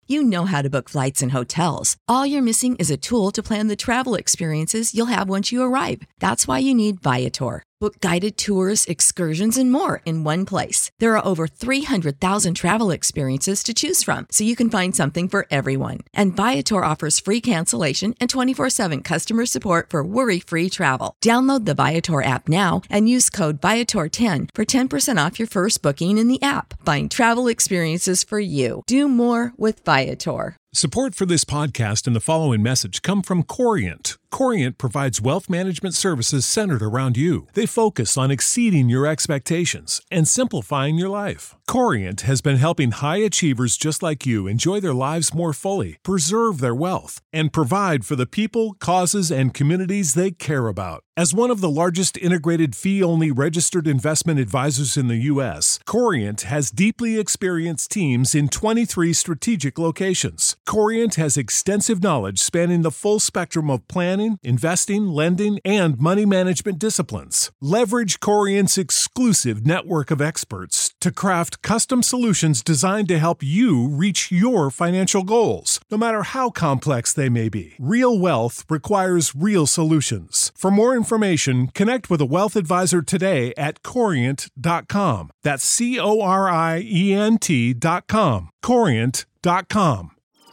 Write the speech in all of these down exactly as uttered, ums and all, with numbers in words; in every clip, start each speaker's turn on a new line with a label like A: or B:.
A: You know how to book flights and hotels. All you're missing is a tool to plan the travel experiences you'll have once you arrive. That's why you need Viator. Book guided tours, excursions, and more in one place. There are over three hundred thousand travel experiences to choose from, so you can find something for everyone. And Viator offers free cancellation and twenty-four seven customer support for worry-free travel. Download the Viator app now and use code Viator ten for ten percent off your first booking in the app. Find travel experiences for you. Do more with Viator.
B: Support for this podcast and the following message come from Corient. Corient provides wealth management services centered around you. They focus on exceeding your expectations and simplifying your life. Corient has been helping high achievers just like you enjoy their lives more fully, preserve their wealth, and provide for the people, causes, and communities they care about. As one of the largest integrated fee-only registered investment advisors in the U S, Corient has deeply experienced teams in twenty-three strategic locations. Corient has extensive knowledge spanning the full spectrum of planning, investing, lending, and money management disciplines. Leverage Corient's exclusive network of experts to craft custom solutions designed to help you reach your financial goals, no matter how complex they may be. Real wealth requires real solutions. For more information, connect with a wealth advisor today at corient dot com. That's C O R I E N T dot com. corient dot com.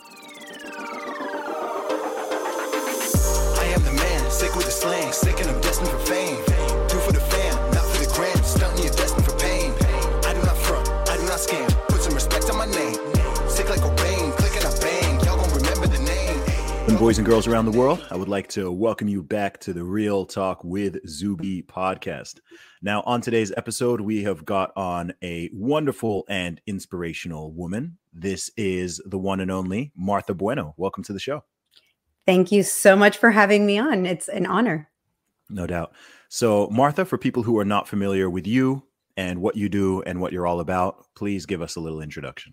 C: Sick with the slang, sick and I'm destined for fame. Do for the fam, not for the gram. Stunting, you're destined for pain. I do not front, I do not scam. Put some respect on my name. Sick like a rain, click and I bang. Y'all gon' remember the name.
D: And boys and girls around the world, I would like to welcome you back to the Real Talk with Zuby podcast. Now, on today's episode, we have got on a wonderful and inspirational woman. This is the one and only Martha Bueno. Welcome to the show.
E: Thank you so much for having me on. It's an honor.
D: No doubt. So, Martha, for people who are not familiar with you and what you do and what you're all about, please give us a little introduction.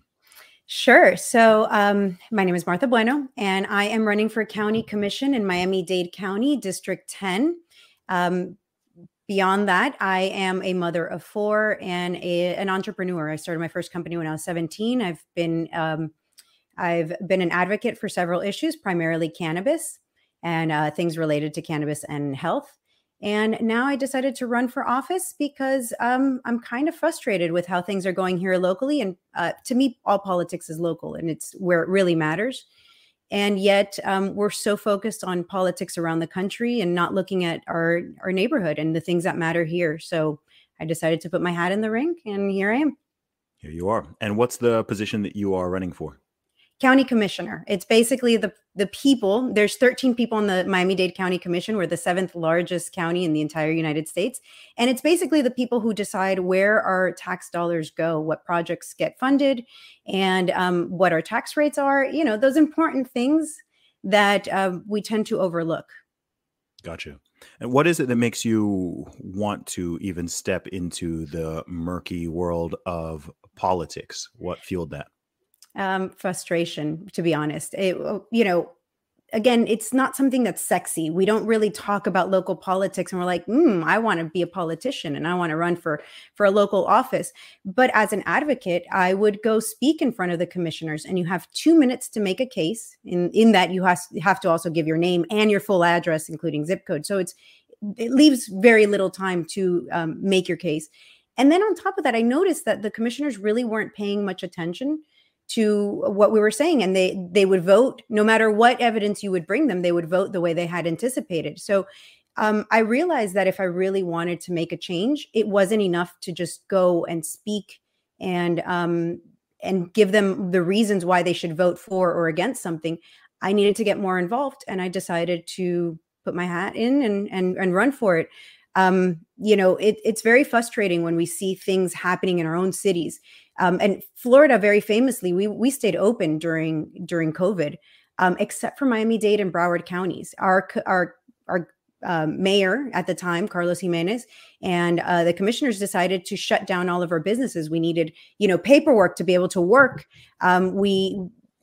E: Sure. So um, my name is Martha Bueno, and I am running for county commission in Miami-Dade County, District ten. Um, beyond that, I am a mother of four and a, an entrepreneur. I started my first company when I was seventeen. I've been um, I've been an advocate for several issues, primarily cannabis and uh, things related to cannabis and health. And now I decided to run for office because um, I'm kind of frustrated with how things are going here locally. And uh, to me, all politics is local and it's where it really matters. And yet um, we're so focused on politics around the country and not looking at our, our neighborhood and the things that matter here. So I decided to put my hat in the ring and here I am.
D: Here you are. And what's the position that you are running for?
E: County commissioner. It's basically the the people. There's thirteen people in the Miami-Dade County Commission. We're the seventh largest county in the entire United States. And it's basically the people who decide where our tax dollars go, what projects get funded, and um, what our tax rates are. You know, those important things that uh, we tend to overlook.
D: Gotcha. And what is it that makes you want to even step into the murky world of politics? What fueled that?
E: Um, frustration, to be honest. It, you know, again, it's not something that's sexy. We don't really talk about local politics and we're like, hmm, I want to be a politician and I want to run for, for a local office. But as an advocate, I would go speak in front of the commissioners and you have two minutes to make a case. In, in that you have, have to also give your name and your full address, including zip code. So it's, it leaves very little time to um, make your case. And then on top of that, I noticed that the commissioners really weren't paying much attention to what we were saying. And they they would vote, no matter what evidence you would bring them, they would vote the way they had anticipated. So um, I realized that if I really wanted to make a change, it wasn't enough to just go and speak and um, and give them the reasons why they should vote for or against something. I needed to get more involved. And I decided to put my hat in and and, and run for it. Um, you know, it, it's very frustrating when we see things happening in our own cities. Um, and Florida, very famously, we we stayed open during during COVID, um, except for Miami-Dade and Broward counties. Our our our um, mayor at the time, Carlos Jimenez, and uh, the commissioners decided to shut down all of our businesses. We needed, you know, paperwork to be able to work. Um, we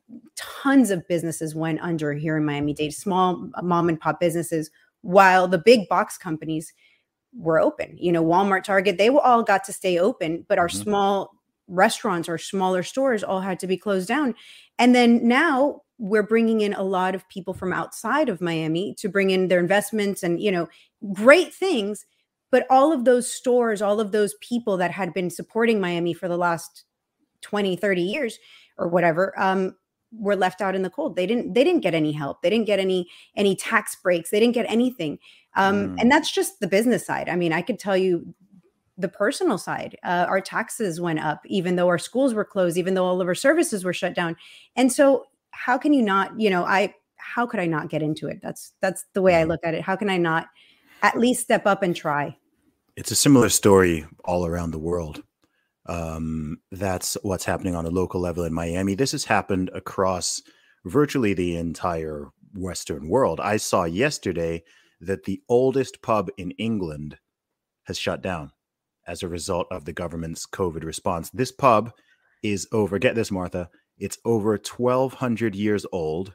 E: tons of businesses went under here in Miami-Dade, small mom and pop businesses, while the big box companies were open. You know, Walmart, Target, they all got to stay open, but our mm-hmm. small restaurants or smaller stores all had to be closed down. And then now we're bringing in a lot of people from outside of Miami to bring in their investments and, you know, great things. But all of those stores, all of those people that had been supporting Miami for the last twenty, thirty years or whatever, um, were left out in the cold. They didn't, they didn't get any help. They didn't get any, any tax breaks. They didn't get anything. Um,
D: Mm.
E: And that's just the business side. I mean, I could tell you the personal side. Uh, our taxes went up, even though our schools were closed, even though all of our services were shut down. And so how can you not, you know, I, how could I not get into it? That's, that's the way I look at it. How can I not at least step up and try?
D: It's a similar story all around the world. Um, that's what's happening on a local level in Miami. This has happened across virtually the entire Western world. I saw yesterday that the oldest pub in England has shut down as a result of the government's COVID response. This pub is over, get this, Martha, it's over twelve hundred years old.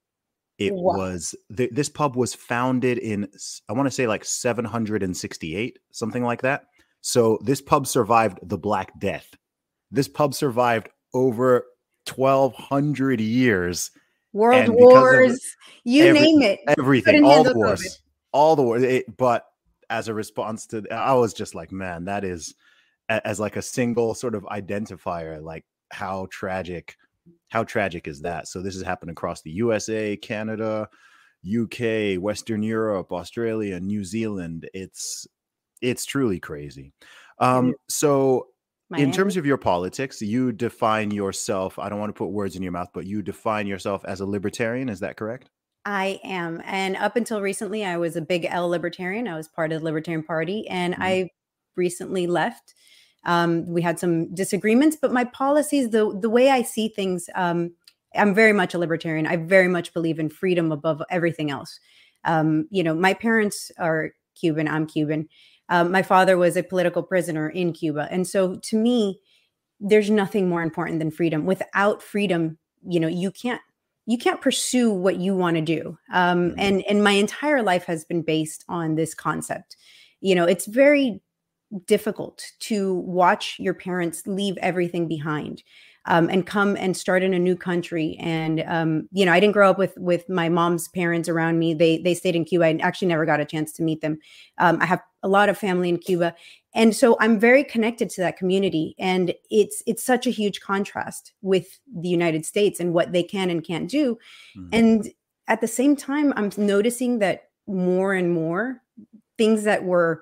D: It
E: Wow.
D: was, th- this pub was founded in, I want to say like seven hundred sixty-eight, something like that. So this pub survived the Black Death. This pub survived over twelve hundred years.
E: World
D: And because of
E: wars, you
D: every-
E: name it.
D: Everything,
E: Couldn't
D: all
E: handle
D: the wars,
E: COVID.
D: all the wars. It, but as a response to, I was just like, man, that is, a- as like a single sort of identifier, like how tragic, how tragic is that? So this has happened across the U S A, Canada, U K, Western Europe, Australia, New Zealand. It's, it's truly crazy. Um, so in terms
E: Miami.
D: of your politics, you define yourself, I don't want to put words in your mouth, but you define yourself as a libertarian. Is that correct?
E: I am. And up until recently, I was a big L libertarian. I was part of the Libertarian Party, and
D: Mhm.
E: I recently left. Um, we had some disagreements, but my policies, the the way I see things, um, I'm very much a libertarian. I very much believe in freedom above everything else. Um, you know, my parents are Cuban. I'm Cuban. Um, my father was a political prisoner in Cuba, and so to me, there's nothing more important than freedom. Without freedom, you know, you can't you can't pursue what you want to do. Um,
D: Mhm.
E: and and my entire life has been based on this concept. You know, it's very difficult to watch your parents leave everything behind, um, and come and start in a new country. And um, you know, I didn't grow up with with my mom's parents around me. They they stayed in Cuba. I actually never got a chance to meet them. Um, I have a lot of family in Cuba, and so I'm very connected to that community. And it's it's such a huge contrast with the United States and what they can and can't do.
D: Mhm.
E: And at the same time, I'm noticing that more and more things that were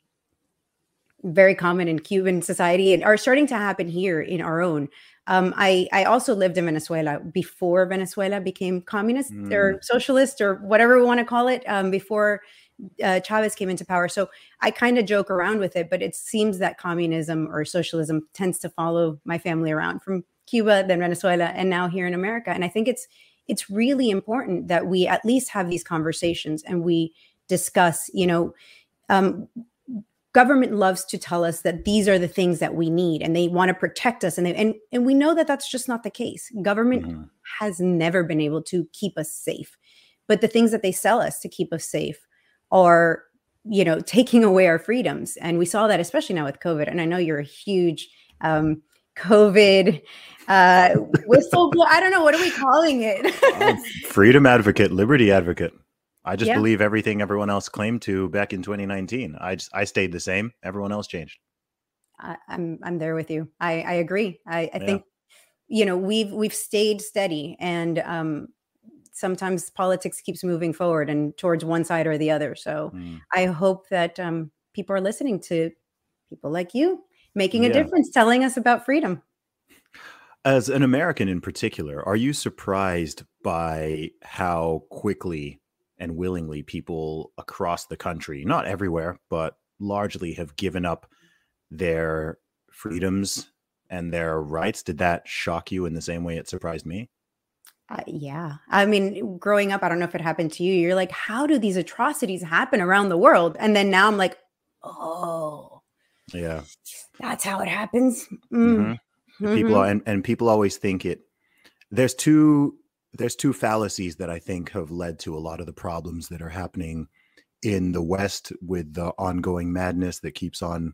E: very common in Cuban society and are starting to happen here in our own. Um, I, I also lived in Venezuela before Venezuela became communist or socialist or whatever we want to call it, um, before uh, Chavez came into power. So I kind of joke around with it, but it seems that communism or socialism tends to follow my family around from Cuba, then Venezuela, and now here in America. And I think it's it's really important that we at least have these conversations and we discuss, you know, um, government loves to tell us that these are the things that we need and they want to protect us. And they, and, and we know that that's just not the case. Government
D: Mhm.
E: has never been able to keep us safe, but the things that they sell us to keep us safe are, you know, taking away our freedoms. And we saw that especially now with COVID. And I know you're a huge um, COVID uh, whistleblower. I don't know. What are we calling it?
D: Um, freedom advocate, liberty advocate. I just
E: Yeah.
D: believe everything everyone else claimed to back in twenty nineteen. I just, I stayed the same. Everyone else changed.
E: I, I'm I'm there with you. I, I agree. I, I
D: Yeah.
E: think, you know, we've we've stayed steady, and um, sometimes politics keeps moving forward and towards one side or the other. So
D: Mm.
E: I hope that um, people are listening to people like you, making a
D: Yeah.
E: difference, telling us about freedom.
D: As an American in particular, are you surprised by how quickly and willingly people across the country, not everywhere, but largely have given up their freedoms and their rights? Did that shock you in the same way it surprised me?
E: Uh, yeah. I mean, growing up, I don't know if it happened to you. You're like, how do these atrocities happen around the world? And then now I'm like, oh,
D: Yeah.
E: that's how it happens. Mm.
D: Mhm. People
E: Mhm.
D: are, and, and people always think it, there's two, there's two fallacies that I think have led to a lot of the problems that are happening in the West with the ongoing madness that keeps on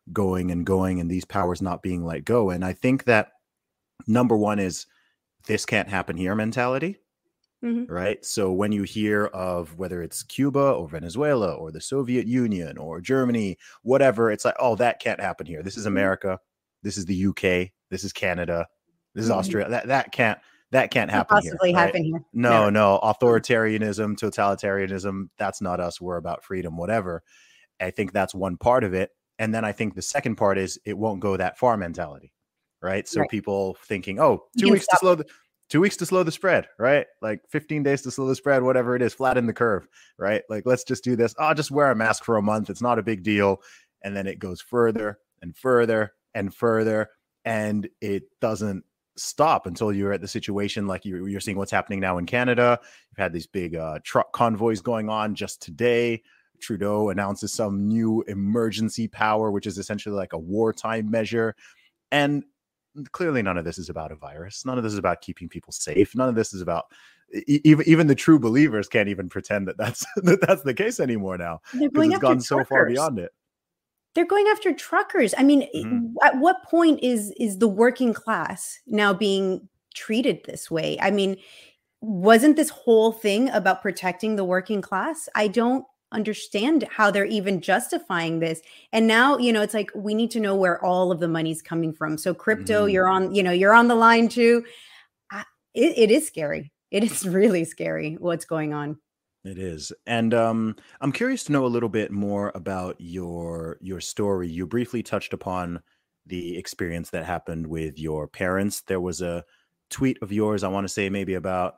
D: going and going and these powers not being let go. And I think that number one is this can't happen here mentality. Mm-hmm. Right. So when you hear of whether it's Cuba or Venezuela or the Soviet Union or Germany, whatever, it's like, oh, that can't happen here. This is America. This is the U K. This is Canada. This is mm-hmm. Australia. That that can't that can't happen
E: possibly
D: here.
E: Happen
D: right?
E: here.
D: No, no, no. Authoritarianism, totalitarianism. That's not us. We're about freedom, whatever. I think that's one part of it. And then I think the second part is it won't go that far mentality. Right. So right. people thinking, oh, two weeks to slow the Two weeks to slow the spread, right? Like fifteen days to slow the spread, whatever it is, flatten the curve, right? Like, let's just do this. I'll just wear a mask for a month. It's not a big deal. And then it goes further and further and further. And it doesn't stop until you're at the situation like you're, you're seeing what's happening now in Canada. You've had these big uh, truck convoys going on just today. Trudeau announces some new emergency power, which is essentially like a wartime measure. And clearly none of this is about a virus. None of this is about keeping people safe. None of this is about even even the true believers can't even pretend that that's that that's the case anymore now, because it's gone so far beyond it.
E: They're going after truckers. I mean, mm-hmm. at what point is is the working class now being treated this way? I mean, wasn't this whole thing about protecting the working class? I don't understand how they're even justifying this. And now, you know, it's like, we need to know where all of the money's coming from. So crypto, mm-hmm. you're on, you know, you're on the line too. I, it, it is scary. It is really scary what's going on.
D: It is. And um, I'm curious to know a little bit more about your, your story. You briefly touched upon the experience that happened with your parents. There was a tweet of yours, I want to say maybe about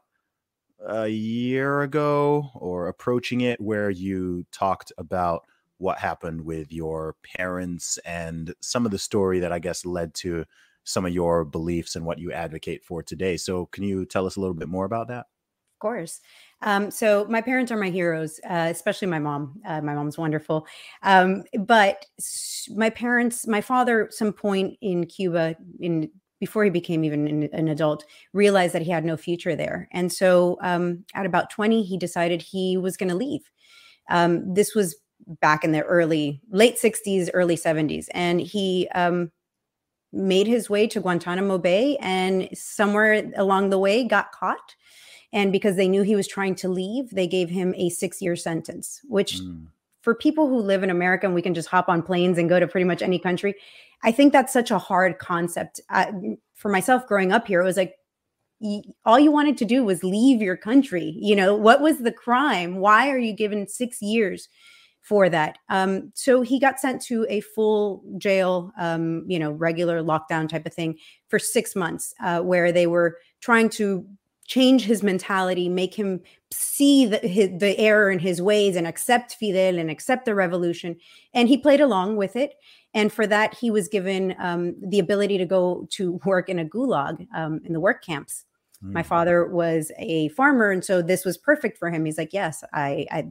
D: a year ago or approaching it, where you talked about what happened with your parents and some of the story that I guess led to some of your beliefs and what you advocate for today. So can you tell us a little bit more about that?
E: Of course. Um, so my parents are my heroes, uh, especially my mom. Uh, my mom's wonderful. Um, but my parents, my father, at some point in Cuba, in before he became even an, an adult, realized that he had no future there. And so um, at about twenty, he decided he was going to leave. Um, this was back in the early, late sixties, early seventies. And he um, made his way to Guantanamo Bay, and somewhere along the way got caught. And because they knew he was trying to leave, they gave him a six-year sentence, which mm. for people who live in America and we can just hop on planes and go to pretty much any country, I think that's such a hard concept. Uh, for myself growing up here, it was like, y- all you wanted to do was leave your country. You know, what was the crime? Why are you given six years for that? Um, so he got sent to a full jail, um, you know, regular lockdown type of thing for six months, uh, where they were trying to change his mentality, make him see the, his, the error in his ways and accept Fidel and accept the revolution. And he played along with it. And for that, he was given um, the ability to go to work in a gulag um, in the work camps. Mm. My father was a farmer, and so this was perfect for him. He's like, yes, I, I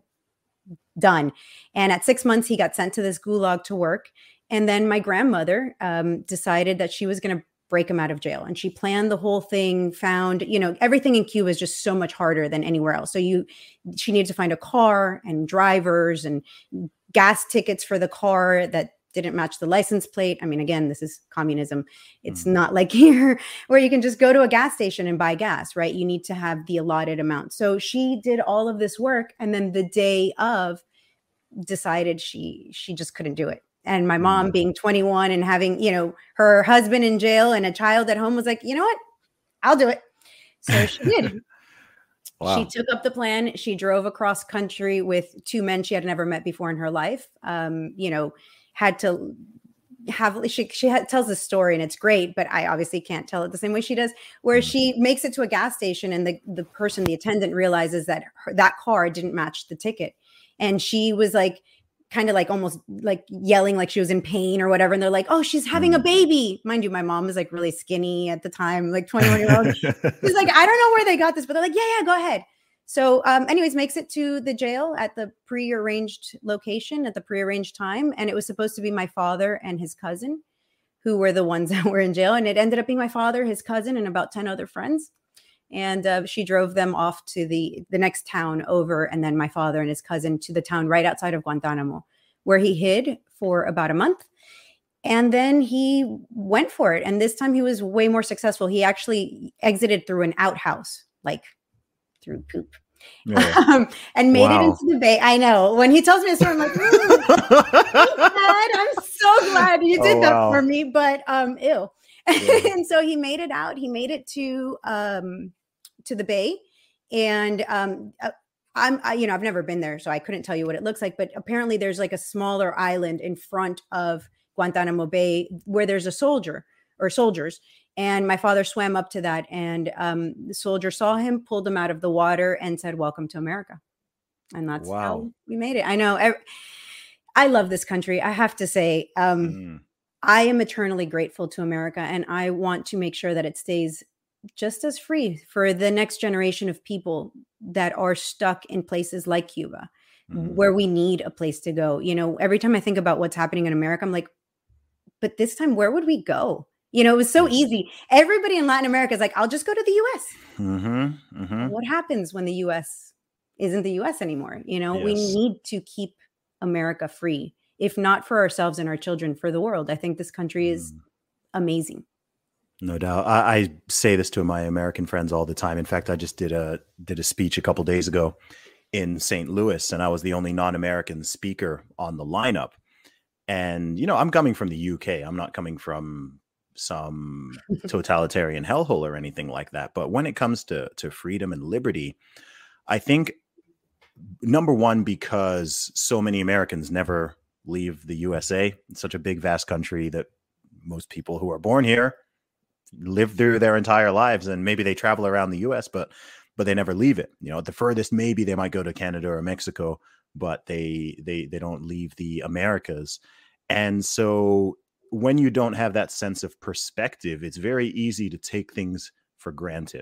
E: done. And at six months, he got sent to this gulag to work. And then my grandmother um, decided that she was going to break him out of jail. And she planned the whole thing, found, you know, everything in Cuba is just so much harder than anywhere else. So you, she needed to find a car and drivers and gas tickets for the car that didn't match the license plate. I mean, again, this is communism. It's mm. not like here where you can just go to a gas station and buy gas, right? You need to have the allotted amount. So she did all of this work. And then the day of decided she, she just couldn't do it. And my mom being twenty-one and having, you know, her husband in jail and a child at home was like, you know what, I'll do it. So she did. Wow. She took up the plan. She drove across country with two men she had never met before in her life. Um, you know, had to have, she, she had, tells this story and it's great, but I obviously can't tell it the same way she does, where she makes it to a gas station and the, the person, the attendant realizes that her, that car didn't match the ticket. And she was like, kind of like almost like yelling like she was in pain or whatever. And they're like, oh, she's having a baby. Mind you, my mom was like really skinny at the time, like twenty-one year old. She's like, I don't know where they got this, but they're like, yeah, yeah, go ahead. So um, anyways, makes it to the jail at the prearranged location at the prearranged time. And it was supposed to be my father and his cousin who were the ones that were in jail. And it ended up being my father, his cousin, and about ten other friends. And uh, she drove them off to the, the next town over, and then my father and his cousin to the town right outside of Guantanamo, where he hid for about a month. And then he went for it. And this time he was way more successful. He actually exited through an outhouse, like through poop. Yeah. Um, and made wow. it into the Bay. I know. When he tells me a story, I'm like, I'm so glad you did oh, that wow. for me. But um, ew. Yeah. And so he made it out. He made it to um, to the Bay. And um, I'm, I, you know, I've never been there, so I couldn't tell you what it looks like. But apparently there's like a smaller island in front of Guantanamo Bay where there's a soldier or soldiers. And my father swam up to that, and um, the soldier saw him, pulled him out of the water, and said, "Welcome to America." And that's wow. how we made it. I know. I, I love this country. I have to say, um, mm. I am eternally grateful to America, and I want to make sure that it stays just as free for the next generation of people that are stuck in places like Cuba, mm. where we need a place to go. You know, every time I think about what's happening in America, I'm like, but this time, where would we go? You know, it was so easy. Everybody in Latin America is like, I'll just go to the U S. Mm-hmm, mm-hmm. What happens when the U S isn't the U S anymore? You know, yes. we need to keep America free, if not for ourselves and our children, for the world. I think this country is mm. amazing.
D: No doubt. I, I say this to my American friends all the time. In fact, I just did a did a speech a couple days ago in Saint Louis, and I was the only non-American speaker on the lineup. And, you know, I'm coming from the U K. I'm not coming from some totalitarian hellhole or anything like that. But when it comes to, to freedom and liberty, I think, number one, because so many Americans never leave the U S A. It's such a big, vast country that most people who are born here live through their entire lives, and maybe they travel around the U S, but but they never leave it. You know, at the furthest, maybe they might go to Canada or Mexico, but they they they don't leave the Americas. And so when you don't have that sense of perspective, it's very easy to take things for granted.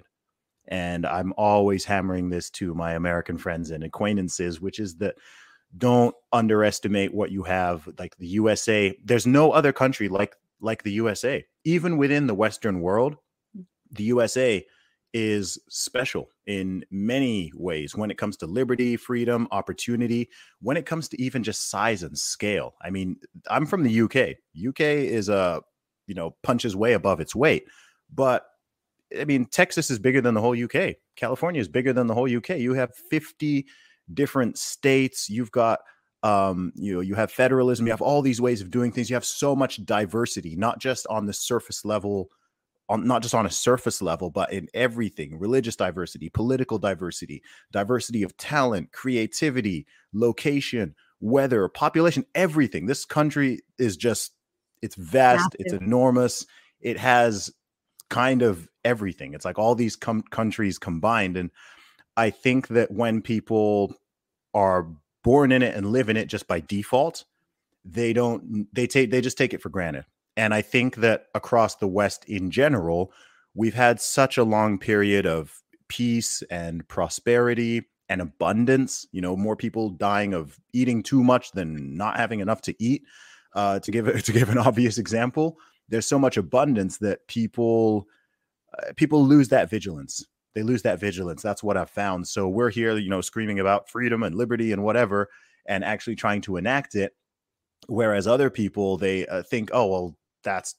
D: And I'm always hammering this to my American friends and acquaintances, which is that don't underestimate what you have. Like the U S A, there's no other country like like the U S A. Even within the Western world, the U S A is special in many ways when it comes to liberty, freedom, opportunity, when it comes to even just size and scale. I mean, I'm from the U K. U K is a, you know, punches way above its weight. But I mean, Texas is bigger than the whole U K. California is bigger than the whole U K. You have fifty different states. You've got, um, you know, you have federalism. You have all these ways of doing things. You have so much diversity, not just on the surface level, on not just on a surface level, but in everything: religious diversity, political diversity, diversity of talent, creativity, location, weather, population, everything. This country is just, it's vast. Massive. It's enormous. It has kind of everything. It's like all these com- countries combined. And I think that when people are born in it and live in it just by default, they don't, they take, they just take it for granted. And I think that across the West in general, we've had such a long period of peace and prosperity and abundance, you know, more people dying of eating too much than not having enough to eat. Uh, to give to give an obvious example, there's so much abundance that people uh, people lose that vigilance. They lose that vigilance. That's what I've found. So we're here, you know, screaming about freedom and liberty and whatever, and actually trying to enact it. Whereas other people, they uh, think, oh, well, that's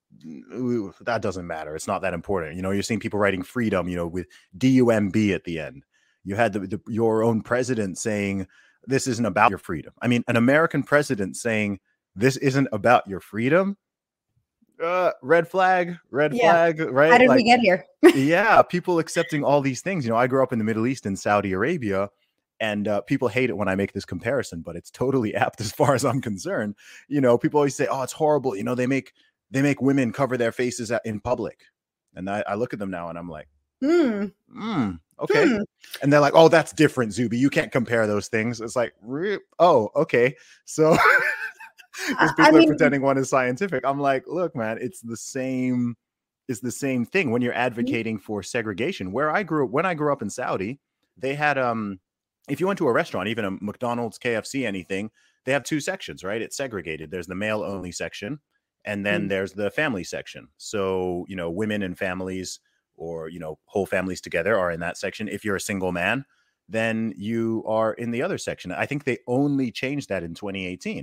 D: that doesn't matter. It's not that important. You know, you're seeing people writing freedom, you know, with D U M B at the end. You had the, the, your own president saying this isn't about your freedom. I mean, an American president saying this isn't about your freedom. Uh, red flag, red yeah. flag, right?
E: How did
D: like,
E: we get here?
D: Yeah, people accepting all these things. You know, I grew up in the Middle East in Saudi Arabia, and uh, people hate it when I make this comparison, but it's totally apt as far as I'm concerned. You know, people always say, "Oh, it's horrible." You know, they make they make women cover their faces at, in public, and I, I look at them now and I'm like, "Hmm, mm, okay." Hmm. And they're like, "Oh, that's different, Zuby. You can't compare those things." It's like, "Oh, okay." So. Because people I mean, are pretending one is scientific. I'm like, look, man, it's the same. It's the same thing when you're advocating for segregation. Where I grew up, when I grew up in Saudi, they had um, if you went to a restaurant, even a McDonald's, K F C, anything, they have two sections, right? It's segregated. There's the male only section, and then mm-hmm. there's the family section. So you know, women and families, or you know, whole families together are in that section. If you're a single man, then you are in the other section. I think they only changed that in twenty eighteen.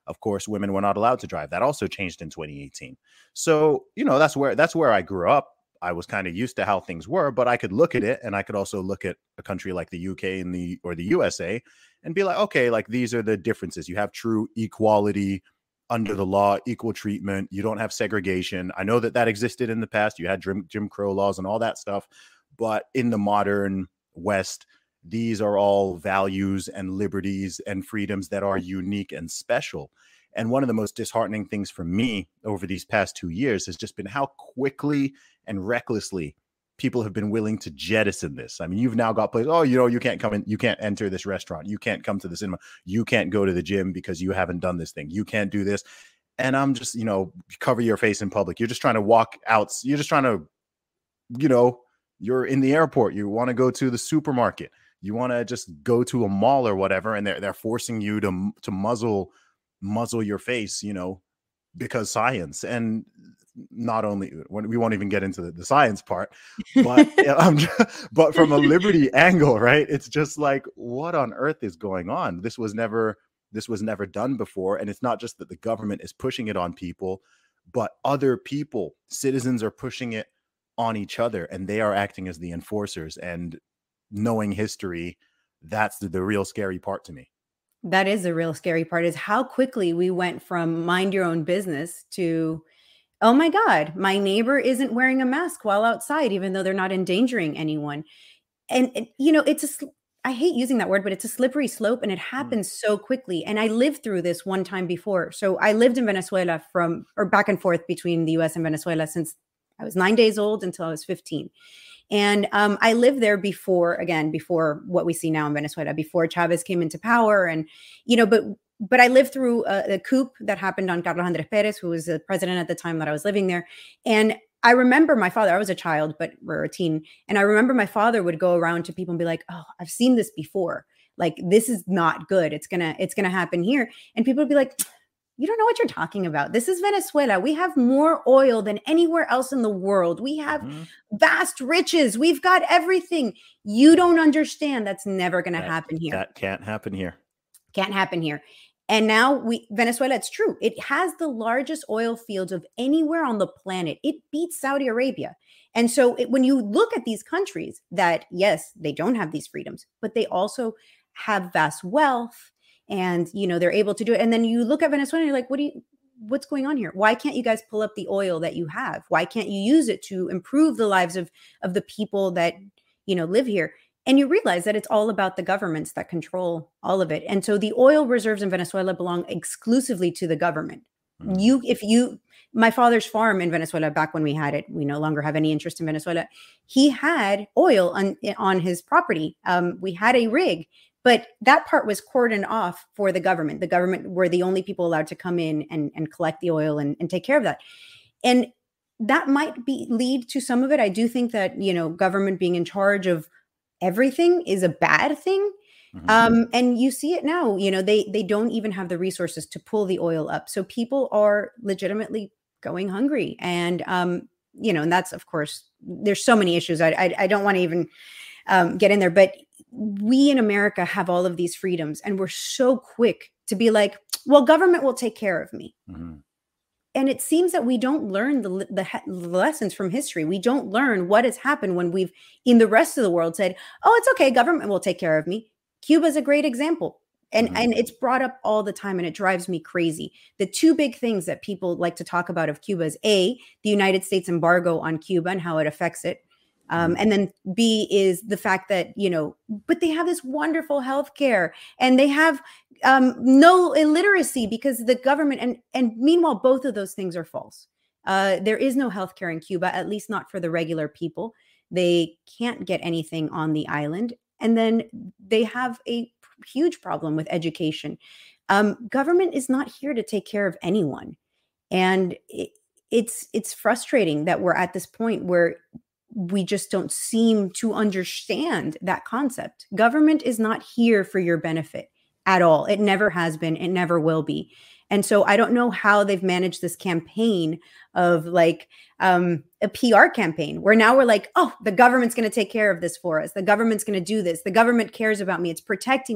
D: Of course, women were not allowed to drive. That also changed in twenty eighteen. So, you know, that's where that's where I grew up. I was kind of used to how things were, but I could look at it, and I could also look at a country like the U K and the or the U S A and be like, okay, like these are the differences. You have true equality under the law, equal treatment. You don't have segregation. I know that that existed in the past. You had Jim, Jim Crow laws and all that stuff. But in the modern West, these are all values and liberties and freedoms that are unique and special. And one of the most disheartening things for me over these past two years has just been how quickly and recklessly people have been willing to jettison this. I mean, you've now got places, oh, you know, you can't come in, you can't enter this restaurant, you can't come to the cinema, you can't go to the gym because you haven't done this thing, you can't do this. And I'm just, you know, cover your face in public. You're just trying to walk out. You're just trying to, you know, you're in the airport. You want to go to the supermarket. You want to just go to a mall or whatever. And they're, they're forcing you to, to muzzle, muzzle your face, you know, because science. And not only when we won't even get into the, the science part, but um, but from a liberty angle, right? It's just like, what on earth is going on? This was never this was never done before. And it's not just that the government is pushing it on people, but other people, citizens are pushing it on each other, and they are acting as the enforcers. And knowing history, that's the, the real scary part to me.
E: That is the real scary part, is how quickly we went from mind your own business to, oh my God, my neighbor isn't wearing a mask while outside, even though they're not endangering anyone. And, and you know, it's a, I hate using that word, but it's a slippery slope, and it happens mm. so quickly. And I lived through this one time before. So I lived in Venezuela from, or back and forth between the U S and Venezuela since I was nine days old until I was fifteen. And um, I lived there before, again, before what we see now in Venezuela, before Chavez came into power. And, you know, but But I lived through a, a coup that happened on Carlos Andrés Pérez, who was the president at the time that I was living there. And I remember my father, I was a child, but we're a teen. And I remember my father would go around to people and be like, oh, I've seen this before. Like, this is not good. It's gonna, it's gonna happen here. And people would be like, you don't know what you're talking about. This is Venezuela. We have more oil than anywhere else in the world. We have mm-hmm. vast riches. We've got everything. You don't understand. That's never gonna that, happen here.
D: That can't happen here.
E: Can't happen here. And now we, Venezuela, it's true. It has the largest oil fields of anywhere on the planet. It beats Saudi Arabia. And so it, when you look at these countries that, yes, they don't have these freedoms, but they also have vast wealth, and, you know, they're able to do it. And then you look at Venezuela and you're like, what do you, what's going on here? Why can't you guys pull up the oil that you have? Why can't you use it to improve the lives of, of the people that, you know, live here? And you realize that it's all about the governments that control all of it. And so the oil reserves in Venezuela belong exclusively to the government. Mm. You, if you, my father's farm in Venezuela, back when we had it, we no longer have any interest in Venezuela. He had oil on, on his property. Um, we had a rig, but that part was cordoned off for the government. The government were the only people allowed to come in and, and collect the oil and, and take care of that. And that might be lead to some of it. I do think that, you know, government being in charge of everything is a bad thing. Mm-hmm. Um, and you see it now, you know, they, they don't even have the resources to pull the oil up. So people are legitimately going hungry. And, um, you know, and that's, of course, there's so many issues. I, I, I don't want to even um, get in there, but we in America have all of these freedoms, and we're so quick to be like, well, government will take care of me. Mm-hmm. And it seems that we don't learn the, the, the lessons from history. We don't learn what has happened when we've, in the rest of the world, said, oh, it's okay, government will take care of me. Cuba is a great example. And, mm-hmm. and it's brought up all the time, and it drives me crazy. The two big things that people like to talk about of Cuba is A, the United States embargo on Cuba and how it affects it. Um, and then B is the fact that, you know, but they have this wonderful healthcare, and they have um, no illiteracy because the government, and, and meanwhile, both of those things are false. Uh, there is no healthcare in Cuba, at least not for the regular people. They can't get anything on the island. And then they have a huge problem with education. Um, government is not here to take care of anyone. And it, it's it's frustrating that we're at this point where we just don't seem to understand that concept. Government is not here for your benefit at all. It never has been. It never will be. And so I don't know how they've managed this campaign of like um, a P R campaign where now we're like, oh, the government's going to take care of this for us. The government's going to do this. The government cares about me. It's protecting me.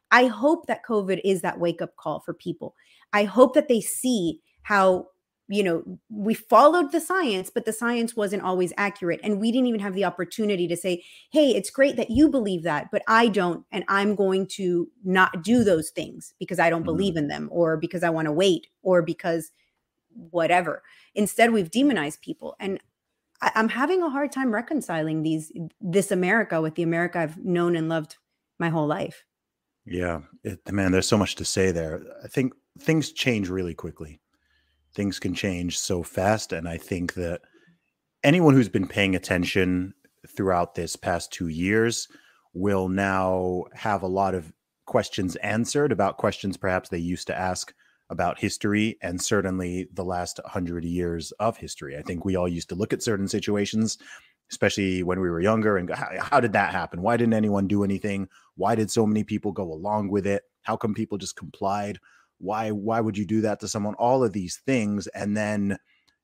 E: I hope that COVID is that wake up call for people. I hope that they see how, you know, we followed the science, but the science wasn't always accurate. And we didn't even have the opportunity to say, hey, it's great that you believe that, but I don't. And I'm going to not do those things because I don't mm-hmm. believe in them, or because I want to wait, or because whatever. Instead, we've demonized people. And I, I'm having a hard time reconciling these, this America with the America I've known and loved my whole life.
D: Yeah, it, man, there's so much to say there. I think things change really quickly. Things can change so fast. And I think that anyone who's been paying attention throughout this past two years will now have a lot of questions answered about questions perhaps they used to ask about history, and certainly the last hundred years of history. I think we all used to look at certain situations, especially when we were younger, and go, how, how did that happen? Why didn't anyone do anything? Why did so many people go along with it? How come people just complied? Why, why would you do that to someone? All of these things. And then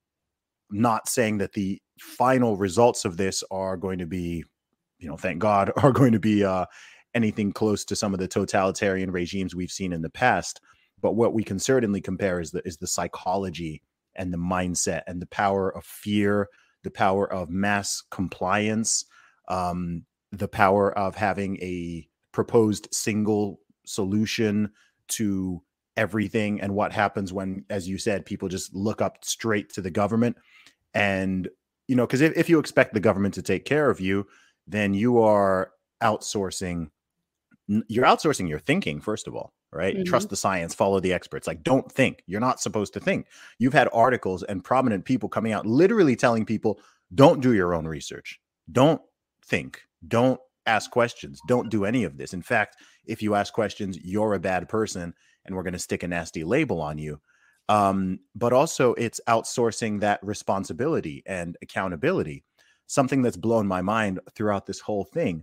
D: not saying that the final results of this are going to be, you know, thank God, are going to be uh, anything close to some of the totalitarian regimes we've seen in the past. But what we can certainly compare is the, is the psychology and the mindset and the power of fear, the power of mass compliance, um, the power of having a proposed single solution to everything, and what happens when, as you said, people just look up straight to the government. And, you know, because if, if you expect the government to take care of you, then you are outsourcing, you're outsourcing your thinking, first of all, right? Mm-hmm. Trust the science, follow the experts. Like, don't think. You're not supposed to think. You've had articles and prominent people coming out literally telling people, don't do your own research. Don't think. Don't ask questions. Don't do any of this. In fact, if you ask questions, you're a bad person, and we're going to stick a nasty label on you. Um, but also it's outsourcing that responsibility and accountability. Something that's blown my mind throughout this whole thing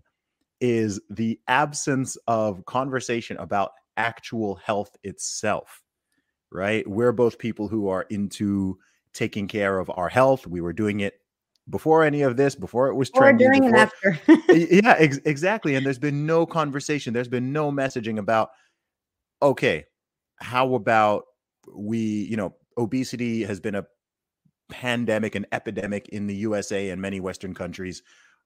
D: is the absence of conversation about actual health itself, right? We're both people who are into taking care of our health. We were doing it before any of this, before it was trendy.
E: Or during
D: before,
E: and after.
D: Yeah, ex- exactly. And there's been no conversation. There's been no messaging about, okay, how about we, you know, obesity has been a pandemic, an epidemic in the U S A and many Western countries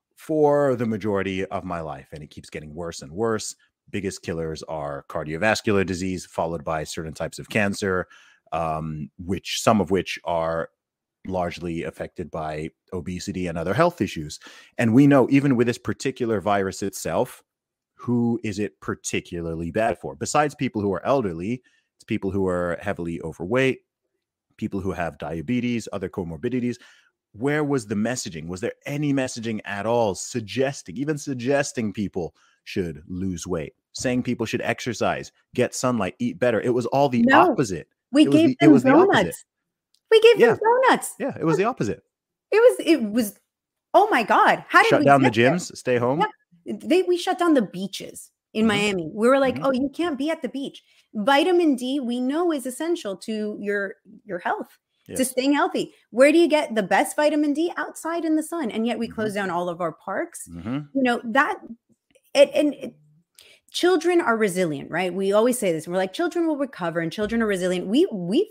D: for the majority of my life. And it keeps getting worse and worse. Biggest killers are cardiovascular disease, followed by certain types of cancer, um, which some of which are largely affected by obesity and other health issues. And we know even with this particular virus itself, who is it particularly bad for? Besides people who are elderly, it's people who are heavily overweight, people who have diabetes, other comorbidities. Where was the messaging? Was there any messaging at all suggesting, even suggesting people should lose weight, saying people should exercise, get sunlight, eat better? It was all the no, opposite.
E: We
D: it
E: gave
D: the,
E: them
D: it was
E: donuts. We gave
D: yeah.
E: them donuts.
D: Yeah, it was the opposite.
E: It was, it was, oh my God. How did
D: Shut
E: we
D: down the
E: get
D: gyms,
E: there?
D: stay home?
E: Yeah. They, we shut down the beaches in mm-hmm. Miami. We were like, mm-hmm. oh, you can't be at the beach. Vitamin D, we know, is essential to your, your health, yes. to staying healthy. Where do you get the best vitamin D? Outside in the sun. And yet we mm-hmm. close down all of our parks. Mm-hmm. You know, that, it, and it, children are resilient, right? We always say this. We're like, children will recover and children are resilient. We, we've,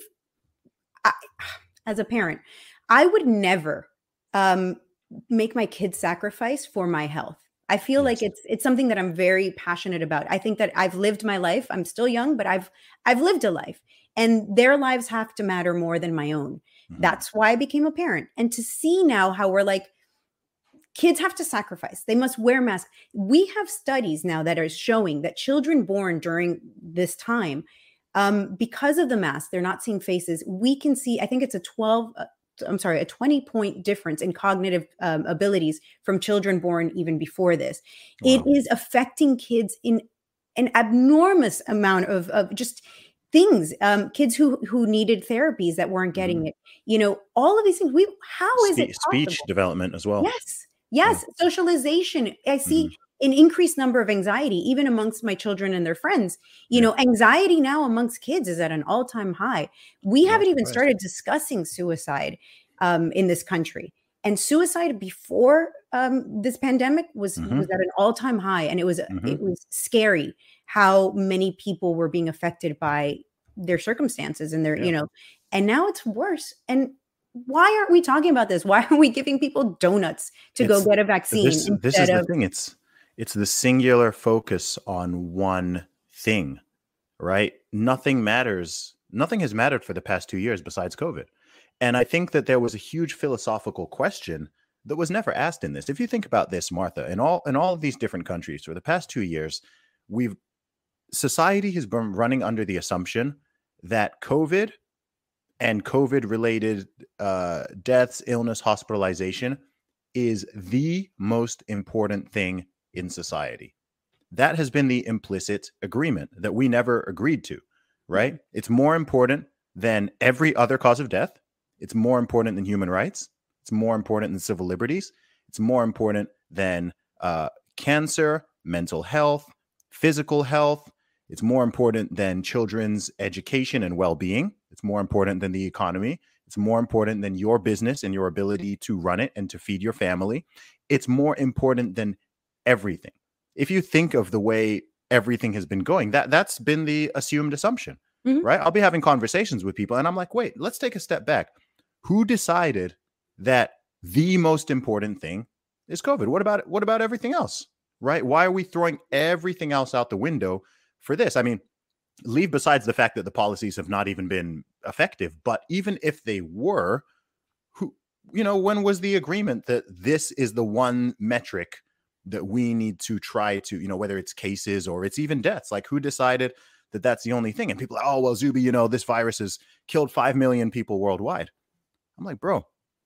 E: I, as a parent, I would never um, make my kids sacrifice for my health. I feel yes. like it's it's something that I'm very passionate about. I think that I've lived my life. I'm still young, but I've I've lived a life, and their lives have to matter more than my own. Mm-hmm. That's why I became a parent. And to see now how we're like, kids have to sacrifice. They must wear masks. We have studies now that are showing that children born during this time, um, because of the mask, they're not seeing faces. We can see, I think it's a twelve, uh, I'm sorry, a twenty point difference in cognitive um, abilities from children born even before this. Wow. It is affecting kids in an abnormous amount of, of just things. Um, kids who who needed therapies that weren't getting mm. it. You know, all of these things. We how is Spe- it possible?
D: Speech development as well?
E: Yes, yes. Yeah. Socialization. I see. Mm. An increased number of anxiety, even amongst my children and their friends. You yeah. know, anxiety now amongst kids is at an all-time high. We Not haven't even surprised. started discussing suicide um, in this country. And suicide before um, this pandemic was,
D: Mhm.
E: was at an all-time high. And it was
D: Mhm.
E: it was scary how many people were being affected by their circumstances and their,
D: Yeah.
E: you know, and now it's worse. And why aren't we talking about this? Why are we giving people donuts to
D: It's
E: go get a vaccine
D: this this
E: instead
D: is the
E: of
D: thing. It's it's the singular focus on one thing, right? Nothing matters. Nothing has mattered for the past two years besides COVID. And I think that there was a huge philosophical question that was never asked in this. If you think about this, Martha, in all in all of these different countries for the past two years, we've society has been running under the assumption that COVID and COVID related uh, deaths, illness, hospitalization is the most important thing in society. That has been the implicit agreement that we never agreed to, right? It's more important than every other cause of death. It's more important than human rights. It's more important than civil liberties. It's more important than uh, cancer, mental health, physical health. It's more important than children's education and well-being. It's more important than the economy. It's more important than your business and your ability to run it and to feed your family. It's more important than everything. If you think of the way everything has been going, that that's been the assumed assumption,
E: Mhm.
D: right? I'll be having conversations with people and I'm like, wait, let's take a step back. Who decided that the most important thing is COVID? What about what about everything else, right? Why are we throwing everything else out the window for this? I mean, leave besides the fact that the policies have not even been effective, but even if they were, who, you know, when was the agreement that this is the one metric that we need to try to, you know, whether it's cases or it's even deaths, like who decided that that's the only thing? And people are, oh, well, Zuby, you know, this virus has killed five million people worldwide. I'm like, bro,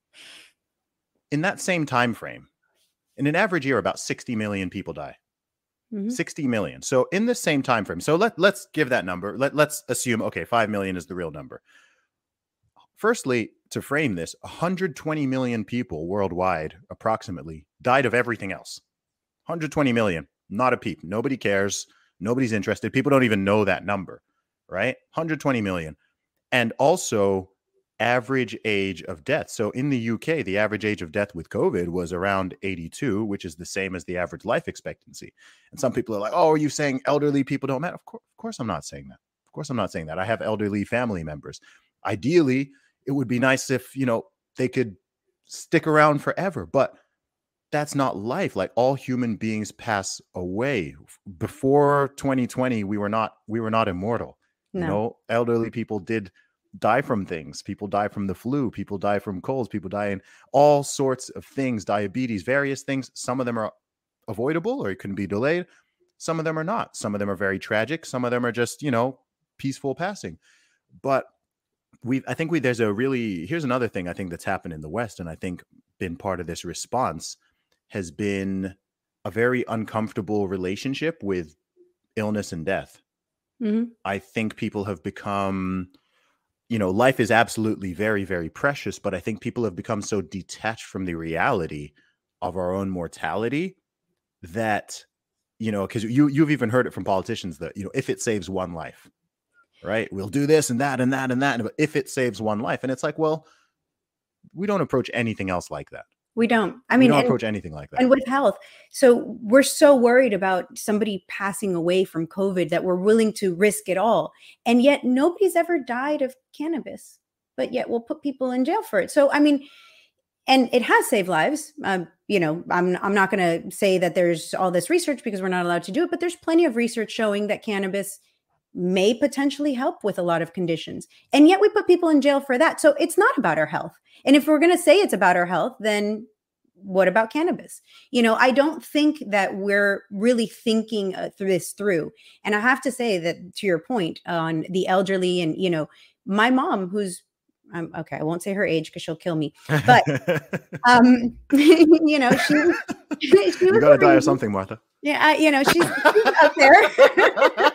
D: in that same time frame, in an average year, about sixty million people die.
E: Mhm.
D: sixty million. So in the same time frame, so let, let's give that number. Let, let's assume, okay, five million is the real number. Firstly, to frame this, one hundred twenty million people worldwide, approximately, died of everything else. one hundred twenty million, not a peep. Nobody cares. Nobody's interested. People don't even know that number, right? one hundred twenty million. And also average age of death. So in the U K, the average age of death with COVID was around eighty-two, which is the same as the average life expectancy. And some people are like, oh, are you saying elderly people don't matter? Of course, of course I'm not saying that. Of course I'm not saying that. I have elderly family members. Ideally, it would be nice if, you know, they could stick around forever, but that's not life. Like all human beings pass away. Before twenty twenty, we were not we were not immortal.
E: No.
D: You know, elderly people did die from things. People die from the flu. People die from colds. People die in all sorts of things, diabetes, various things. Some of them are avoidable or it can be delayed. Some of them are not. Some of them are very tragic. Some of them are just, you know, peaceful passing. But we, I think we, there's a really, here's another thing I think that's happened in the West. And I think been part of this response has been a very uncomfortable relationship with illness and death.
E: Mhm.
D: I think people have become, you know, life is absolutely very, very precious, but I think people have become so detached from the reality of our own mortality that, you know, because you, you've even heard it from politicians that, you know, if it saves one life, right, we'll do this and that and that and that. But if it saves one life, and it's like, well, we don't approach anything else like that.
E: We don't. I
D: We
E: mean,
D: don't
E: and,
D: approach anything like that.
E: and with health. So we're so worried about somebody passing away from COVID that we're willing to risk it all. And yet nobody's ever died of cannabis, but yet we'll put people in jail for it. So, I mean, and it has saved lives. Um, you know, I'm, I'm not going to say that there's all this research because we're not allowed to do it, but there's plenty of research showing that cannabis may potentially help with a lot of conditions. And yet we put people in jail for that. So it's not about our health. And if we're going to say it's about our health, then what about cannabis? You know, I don't think that we're really thinking uh, through this through. And I have to say that to your point on the elderly and, you know, my mom who's, um, okay, I won't say her age because she'll kill me, but, um, you know, she, she was
D: you gotta die of something, Martha.
E: Yeah, I, you know, she's, she's up there.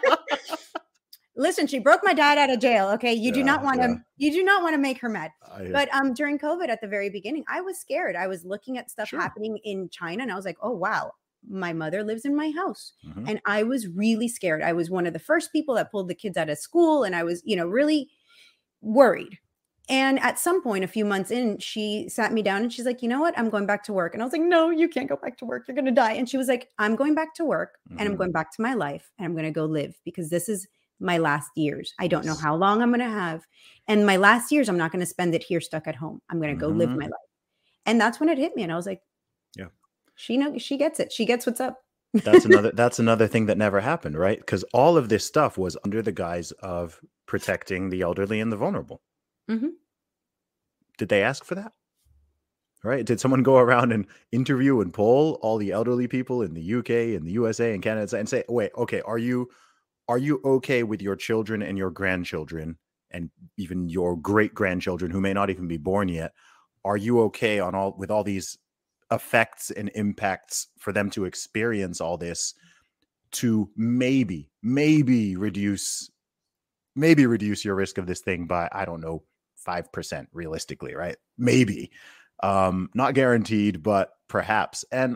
E: Listen, she broke my dad out of jail. Okay, you do
D: Yeah,
E: not want to.
D: yeah.
E: You do not want to make her mad.
D: I-
E: But um, during COVID, at the very beginning, I was scared. I was looking at stuff
D: Sure.
E: happening in China, and I was like, "Oh wow, my mother lives in my house,"
D: Mhm.
E: and I was really scared. I was one of the first people that pulled the kids out of school, and I was, you know, really worried. And at some point, a few months in, she sat me down and she's like, you know what? I'm going back to work. And I was like, no, you can't go back to work. You're going to die. And she was like, I'm going back to work mm-hmm. and I'm going back to my life and I'm going to go live because this is my last years. I don't know how long I'm going to have. And my last years, I'm not going to spend it here stuck at home. I'm going to go mm-hmm. live my life. And that's when it hit me. And I was like,
D: yeah,
E: she knows, she gets it. She gets what's up.
D: that's another, that's another thing that never happened, right? Because all of this stuff was under the guise of protecting the elderly and the vulnerable.
E: Mm-hmm.
D: Did they ask for that? Right? Did someone go around and interview and poll all the elderly people in the U K and the U S A and Canada and say, wait, okay, are you are you okay with your children and your grandchildren and even your great grandchildren who may not even be born yet? Are you okay on all with all these effects and impacts for them to experience all this to maybe, maybe reduce, maybe reduce your risk of this thing by, I don't know, five percent realistically, right? Maybe. Um, not guaranteed, but perhaps. And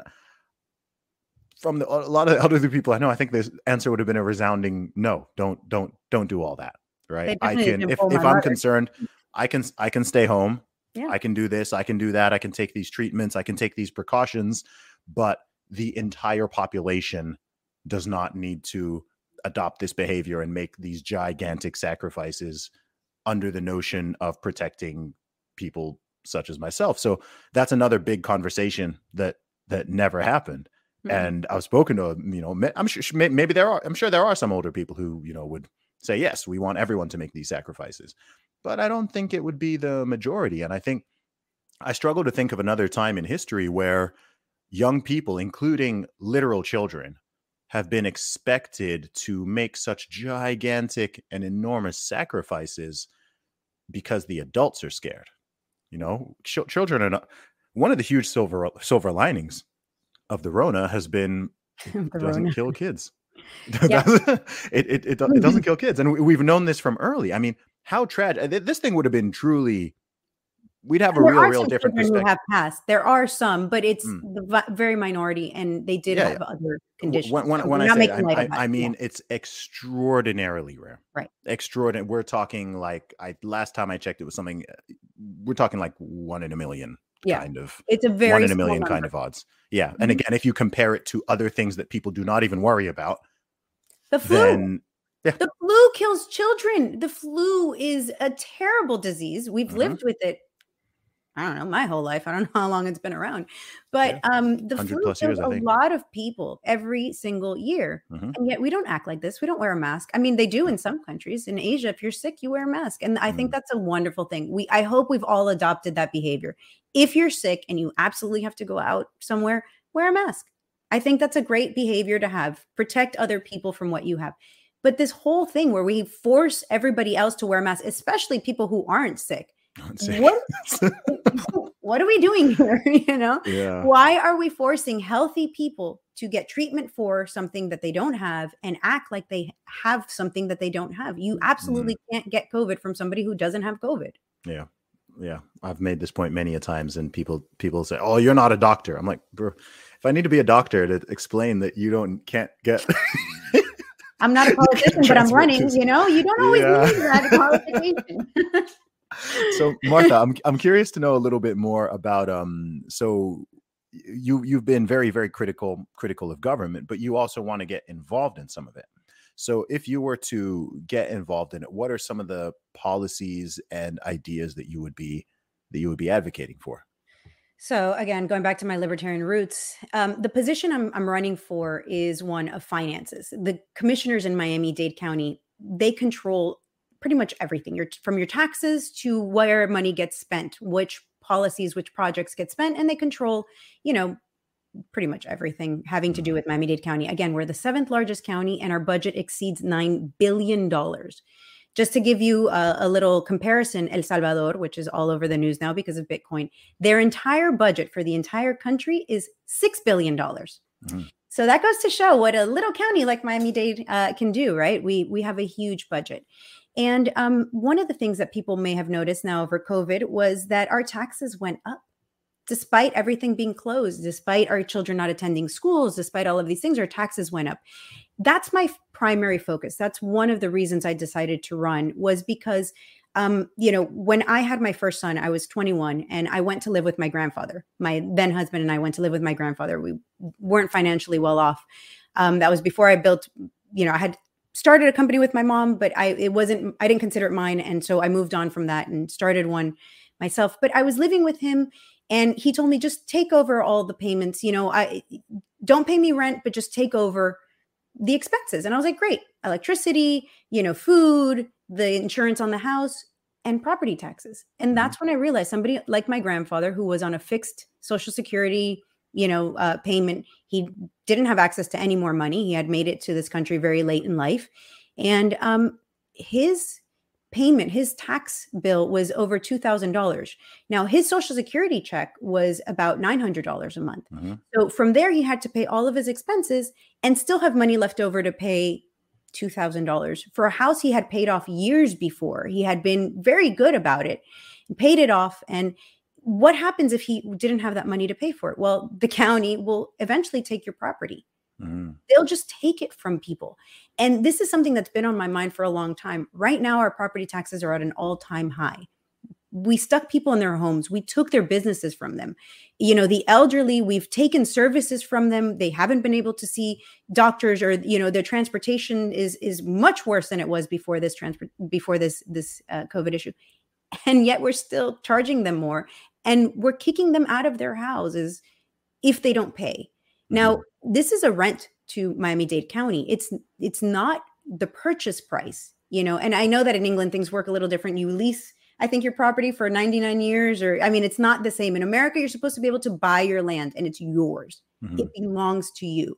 D: from the, a lot of elderly people I know, I think the answer would have been a resounding no. Don't, don't, don't do all that, right? I can, if, if I'm concerned, I can, I can stay home.
E: Yeah.
D: I can do this. I can do that. I can take these treatments. I can take these precautions, but the entire population does not need to adopt this behavior and make these gigantic sacrifices under the notion of protecting people such as myself. So that's another big conversation that that never happened. Mm-hmm. And I've spoken to, you know, I'm sure maybe there are, I'm sure there are some older people who, you know, would say, yes, we want everyone to make these sacrifices. But I don't think it would be the majority. And I think I struggle to think of another time in history where young people, including literal children, have been expected to make such gigantic and enormous sacrifices because the adults are scared. You know, ch- children are not. One of the huge silver silver linings of the Rona has been it doesn't Rona. kill kids. Yeah. it, it, it, it doesn't kill kids. And we, we've known this from early. I mean, how tragic. This thing would have been truly, we'd have
E: and
D: a real, real different perspective.
E: Who have passed. There are some, but it's mm. the v- very minority, and they did yeah, have yeah. other conditions.
D: When, when,
E: so
D: when I say that, I, I, I mean, yeah. it's extraordinarily rare.
E: Right.
D: Extraordinary. We're talking like, I last time I checked, it was something, we're talking like one in a million
E: yeah.
D: kind of.
E: It's a very
D: one in a million
E: number.
D: kind of odds. Yeah. Mm-hmm. And again, if you compare it to other things that people do not even worry about,
E: the flu.
D: Then, yeah.
E: The flu kills children. The flu is a terrible disease. We've mm-hmm. lived with it. I don't know, my whole life. I don't know how long it's been around, but yeah. um, the flu kills years, a lot of people every single year. Mm-hmm. And yet we don't act like this. We don't wear a mask. I mean, they do in some countries. In Asia, if you're sick, you wear a mask. And I mm-hmm. think that's a wonderful thing. We, I hope we've all adopted that behavior. If you're sick and you absolutely have to go out somewhere, wear a mask. I think that's a great behavior to have. Protect other people from what you have. But this whole thing where we force everybody else to wear a mask, especially people who aren't sick, what, what are we doing here? You know,
D: yeah.
E: Why are we forcing healthy people to get treatment for something that they don't have and act like they have something that they don't have? You absolutely mm. can't get COVID from somebody who doesn't have COVID.
D: Yeah. Yeah. I've made this point many a times, and people, people say, oh, you're not a doctor. I'm like, bro, if I need to be a doctor to explain that you don't, can't get,
E: I'm not a politician, but I'm running, you know, you don't always yeah. need that qualification.
D: So Martha, I'm I'm curious to know a little bit more about um so you you've been very very critical critical of government, but you also want to get involved in some of it. So if you were to get involved in it, what are some of the policies and ideas that you would be that you would be advocating for?
E: So again, going back to my libertarian roots, um, the position I'm I'm running for is one of finances. The commissioners in Miami-Dade County, they control pretty much everything, your, from your taxes to where money gets spent, which policies, which projects get spent, and they control, you know, pretty much everything having to do with Miami-Dade County. Again, we're the seventh largest county, and our budget exceeds nine billion dollars. Just to give you a, a little comparison, El Salvador, which is all over the news now because of Bitcoin, their entire budget for the entire country is six billion dollars. Mm-hmm. So that goes to show what a little county like Miami-Dade uh, can do, right? We we have a huge budget. And um, one of the things that people may have noticed now over COVID was that our taxes went up. Despite everything being closed, despite our children not attending schools, despite all of these things, our taxes went up. That's my primary focus. That's one of the reasons I decided to run, was because um, you know, when I had my first son, I was twenty-one and I went to live with my grandfather. My then husband and I went to live with my grandfather. We weren't financially well off. Um, that was before I built, you know, I had started a company with my mom, but I, it wasn't, I didn't consider it mine. And so I moved on from that and started one myself, but I was living with him and he told me, just take over all the payments. You know, I don't pay me rent, but just take over the expenses. And I was like, great, electricity, you know, food, the insurance on the house and property taxes. And that's when I realized somebody like my grandfather, who was on a fixed Social Security, you know, uh, payment, he didn't have access to any more money. He had made it to this country very late in life. And um, his payment, his tax bill was over two thousand dollars. Now, his Social Security check was about nine hundred dollars a month. Mm-hmm. So from there, he had to pay all of his expenses and still have money left over to pay two thousand dollars for a house he had paid off years before. He had been very good about it, paid it off. And what happens if he didn't have that money to pay for it? Well, the county will eventually take your property. Mm-hmm. They'll just take it from people. And this is something that's been on my mind for a long time. Right now, our property taxes are at an all-time high. We stuck people in their homes. We took their businesses from them. You know, the elderly, we've taken services from them. They haven't been able to see doctors, or, you know, their transportation is is much worse than it was before this transport before this this uh, COVID issue. And yet we're still charging them more. And we're kicking them out of their houses if they don't pay. Now, this is a rent to Miami-Dade County. It's it's not the purchase price, you know, and I know that in England, things work a little different. You lease, I think, your property for ninety-nine years, or, I mean, it's not the same. In America, you're supposed to be able to buy your land and it's yours. Mm-hmm. It belongs to you.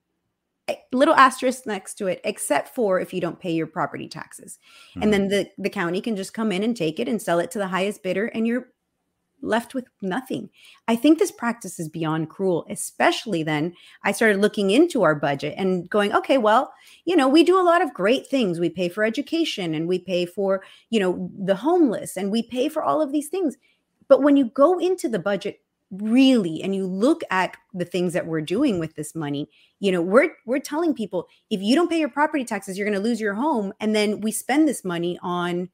E: A little asterisk next to it, except for if you don't pay your property taxes. Mm-hmm. And then the, the county can just come in and take it and sell it to the highest bidder, and you're left with nothing. I think this practice is beyond cruel, especially then I started looking into our budget and going, okay, well, you know, we do a lot of great things. We pay for education and we pay for, you know, the homeless, and we pay for all of these things. But when you go into the budget really, and you look at the things that we're doing with this money, you know, we're, we're telling people, if you don't pay your property taxes, you're going to lose your home. And then we spend this money on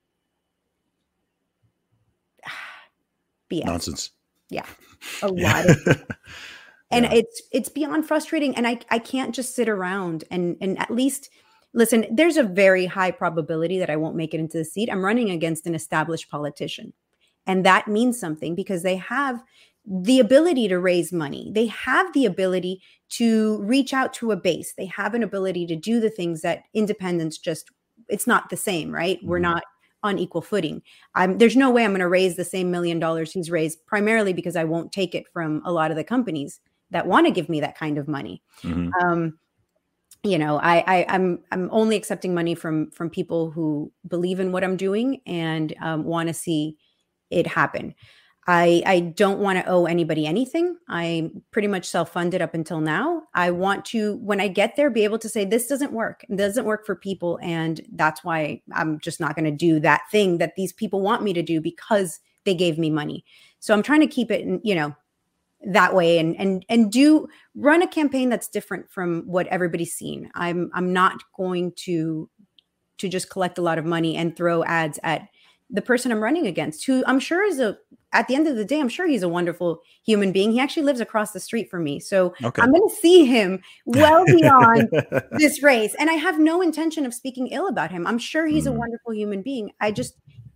E: B S.
D: Nonsense.
E: Yeah. A lot of and yeah. it's it's beyond frustrating. And I, I can't just sit around and and at least listen, there's a very high probability that I won't make it into the seat. I'm running against an established politician. And that means something, because they have the ability to raise money. They have the ability to reach out to a base. They have an ability to do the things that independents just, it's not the same, right? Mm-hmm. We're not on equal footing. I'm, there's no way I'm going to raise the same million dollars he's raised, primarily because I won't take it from a lot of the companies that want to give me that kind of money. Mm-hmm. Um, you know, I, I, I'm I'm only accepting money from from people who believe in what I'm doing and um, want to see it happen. I, I don't want to owe anybody anything. I'm pretty much self-funded up until now. I want to, when I get there, be able to say, this doesn't work. It doesn't work for people. And that's why I'm just not going to do that thing that these people want me to do because they gave me money. So I'm trying to keep it, you know, that way and, and, and do run a campaign that's different from what everybody's seen. I'm, I'm not going to, to just collect a lot of money and throw ads at the person I'm running against, who I'm sure is a, at the end of the day, I'm sure he's a wonderful human being. He actually lives across the street from me. So okay. I'm going to see him well beyond this race. And I have no intention of speaking ill about him. I'm sure he's mm. a wonderful human being. I just,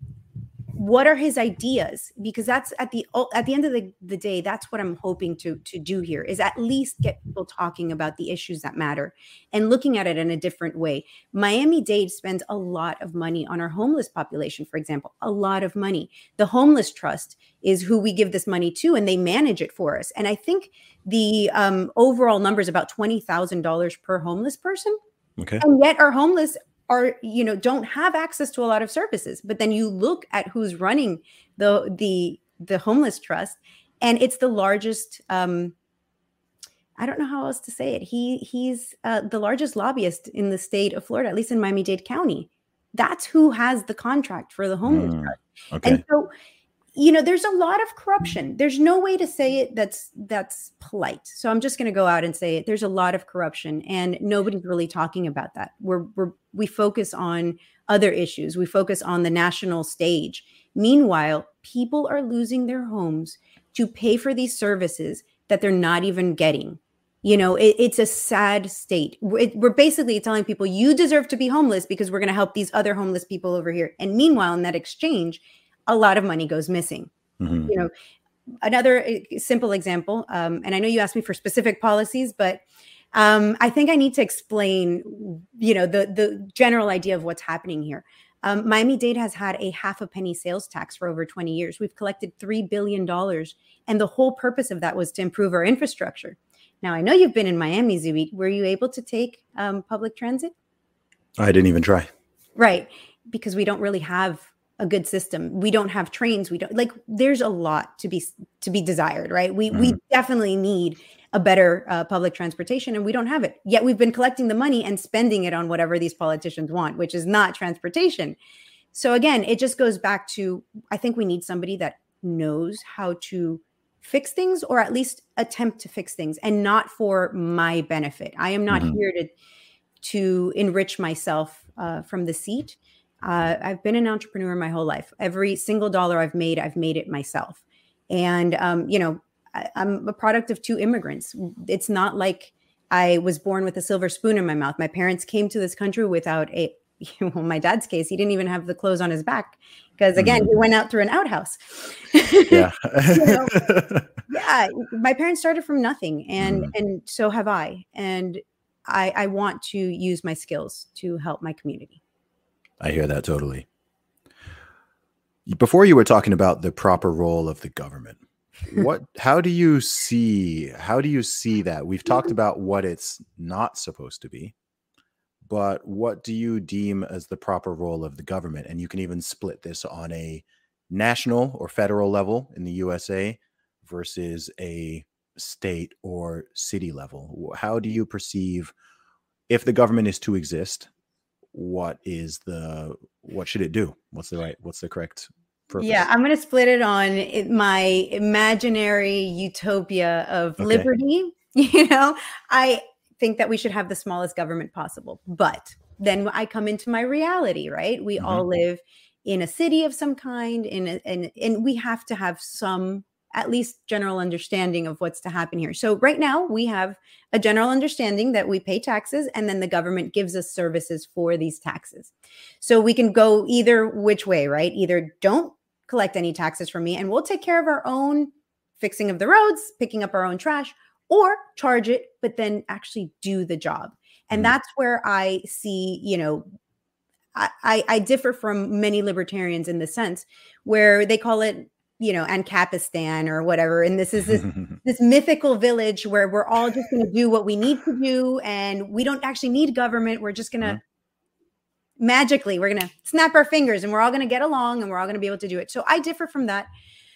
E: what are his ideas? Because that's at the at the end of the, the day, that's what I'm hoping to to do here, is at least get people talking about the issues that matter and looking at it in a different way. Miami-Dade spends a lot of money on our homeless population, for example, a lot of money. The Homeless Trust is who we give this money to, and they manage it for us. And I think the um, overall number is about twenty thousand dollars per homeless person. Okay. And yet our homeless are, you know, don't have access to a lot of services. But then you look at who's running the the the Homeless Trust, and it's the largest. Um, I don't know how else to say it. He he's uh, the largest lobbyist in the state of Florida, at least in Miami-Dade County. That's who has the contract for the Homeless mm, Trust. Okay. And so you know, there's a lot of corruption. There's no way to say it that's that's polite. So I'm just going to go out and say it. There's a lot of corruption, and nobody's really talking about that. We're we're we focus on other issues. We focus on the national stage. Meanwhile, people are losing their homes to pay for these services that they're not even getting. You know, it, it's a sad state. We're, we're basically telling people, you deserve to be homeless because we're going to help these other homeless people over here. And meanwhile, in that exchange, a lot of money goes missing. Mm-hmm. You know, another simple example, um, and I know you asked me for specific policies, but um, I think I need to explain, you know, the, the general idea of what's happening here. Um, Miami-Dade has had a half a penny sales tax for over twenty years. We've collected three billion dollars. And the whole purpose of that was to improve our infrastructure. Now, I know you've been in Miami, Zuby. Were you able to take um, public transit?
D: I didn't even try.
E: Right. Because we don't really have a good system. We don't have trains. We don't like, there's a lot to be, to be desired, right? We, mm-hmm. we definitely need a better uh, public transportation, and we don't have it. Yet we've been collecting the money and spending it on whatever these politicians want, which is not transportation. So again, it just goes back to, I think we need somebody that knows how to fix things, or at least attempt to fix things, and not for my benefit. I am not mm-hmm. here to to enrich myself uh, from the seat. Uh, I've been an entrepreneur my whole life. Every single dollar I've made, I've made it myself. And, um, you know, I, I'm a product of two immigrants. It's not like I was born with a silver spoon in my mouth. My parents came to this country without a, well, in my dad's case, he didn't even have the clothes on his back because, again, mm. he went out through an outhouse.
D: Yeah.
E: You know? Yeah. My parents started from nothing, and mm. and so have I. And I, I want to use my skills to help my community.
D: I hear that totally. Before you were talking about the proper role of the government, what, how do you see, how do you see that? We've talked about what it's not supposed to be, but what do you deem as the proper role of the government? And you can even split this on a national or federal level in the U S A versus a state or city level. How do you perceive, if the government is to exist, what is the, what should it do? What's the right, what's the correct purpose?
E: Yeah, I'm going to split it on it, my imaginary utopia of okay. liberty. You know, I think that we should have the smallest government possible, but then I come into my reality, right? We mm-hmm. all live in a city of some kind, in a, and, and we have to have some, at least general understanding of what's to happen here. So right now we have a general understanding that we pay taxes, and then the government gives us services for these taxes. So we can go either which way, right? Either don't collect any taxes from me and we'll take care of our own fixing of the roads, picking up our own trash, or charge it, but then actually do the job. And mm-hmm. that's where I see, you know, I, I, I differ from many libertarians in the sense where they call it, you know, Ancapistan or whatever. And this is this, this mythical village where we're all just going to do what we need to do. And we don't actually need government. We're just going to mm-hmm. magically, we're going to snap our fingers and we're all going to get along and we're all going to be able to do it. So I differ from that.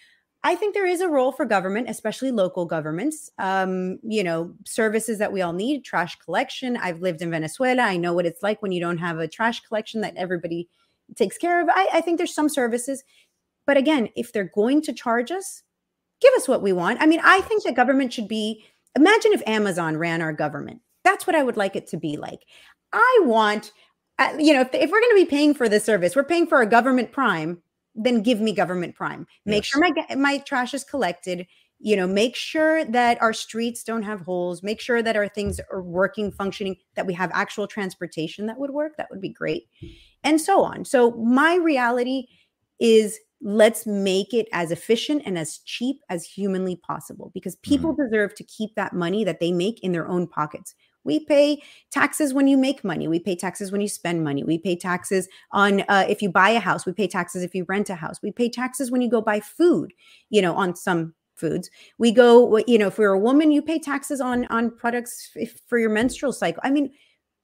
E: I think there is a role for government, especially local governments, um, you know, services that we all need, trash collection. I've lived in Venezuela. I know what it's like when you don't have a trash collection that everybody takes care of. I, I think there's some services. But again, if they're going to charge us, give us what we want. I mean, I think the government should be, imagine if Amazon ran our government. That's what I would like it to be like. I want, uh, you know, if, if we're going to be paying for this service, we're paying for a government prime, then give me government prime. Make yes. sure my my trash is collected. You know, make sure that our streets don't have holes. Make sure that our things are working, functioning, that we have actual transportation that would work. That would be great. And so on. So my reality is, let's make it as efficient and as cheap as humanly possible, because people mm-hmm. deserve to keep that money that they make in their own pockets. We pay taxes when you make money. We pay taxes when you spend money. We pay taxes on uh, if you buy a house. We pay taxes if you rent a house. We pay taxes when you go buy food, you know, on some foods. We go, you know, if you're a woman, you pay taxes on, on products if, for your menstrual cycle. I mean,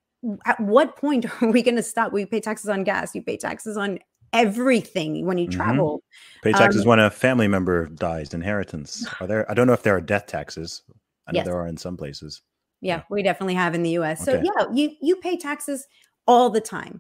E: at what point are we going to stop? We pay taxes on gas. You pay taxes on everything when you travel.
D: Mm-hmm. Pay taxes um, when a family member dies, inheritance. Are there, I don't know if there are death taxes. I know yes. there are in some places.
E: Yeah,
D: yeah,
E: we definitely have in the U S. So
D: okay.
E: yeah, you, you pay taxes all the time.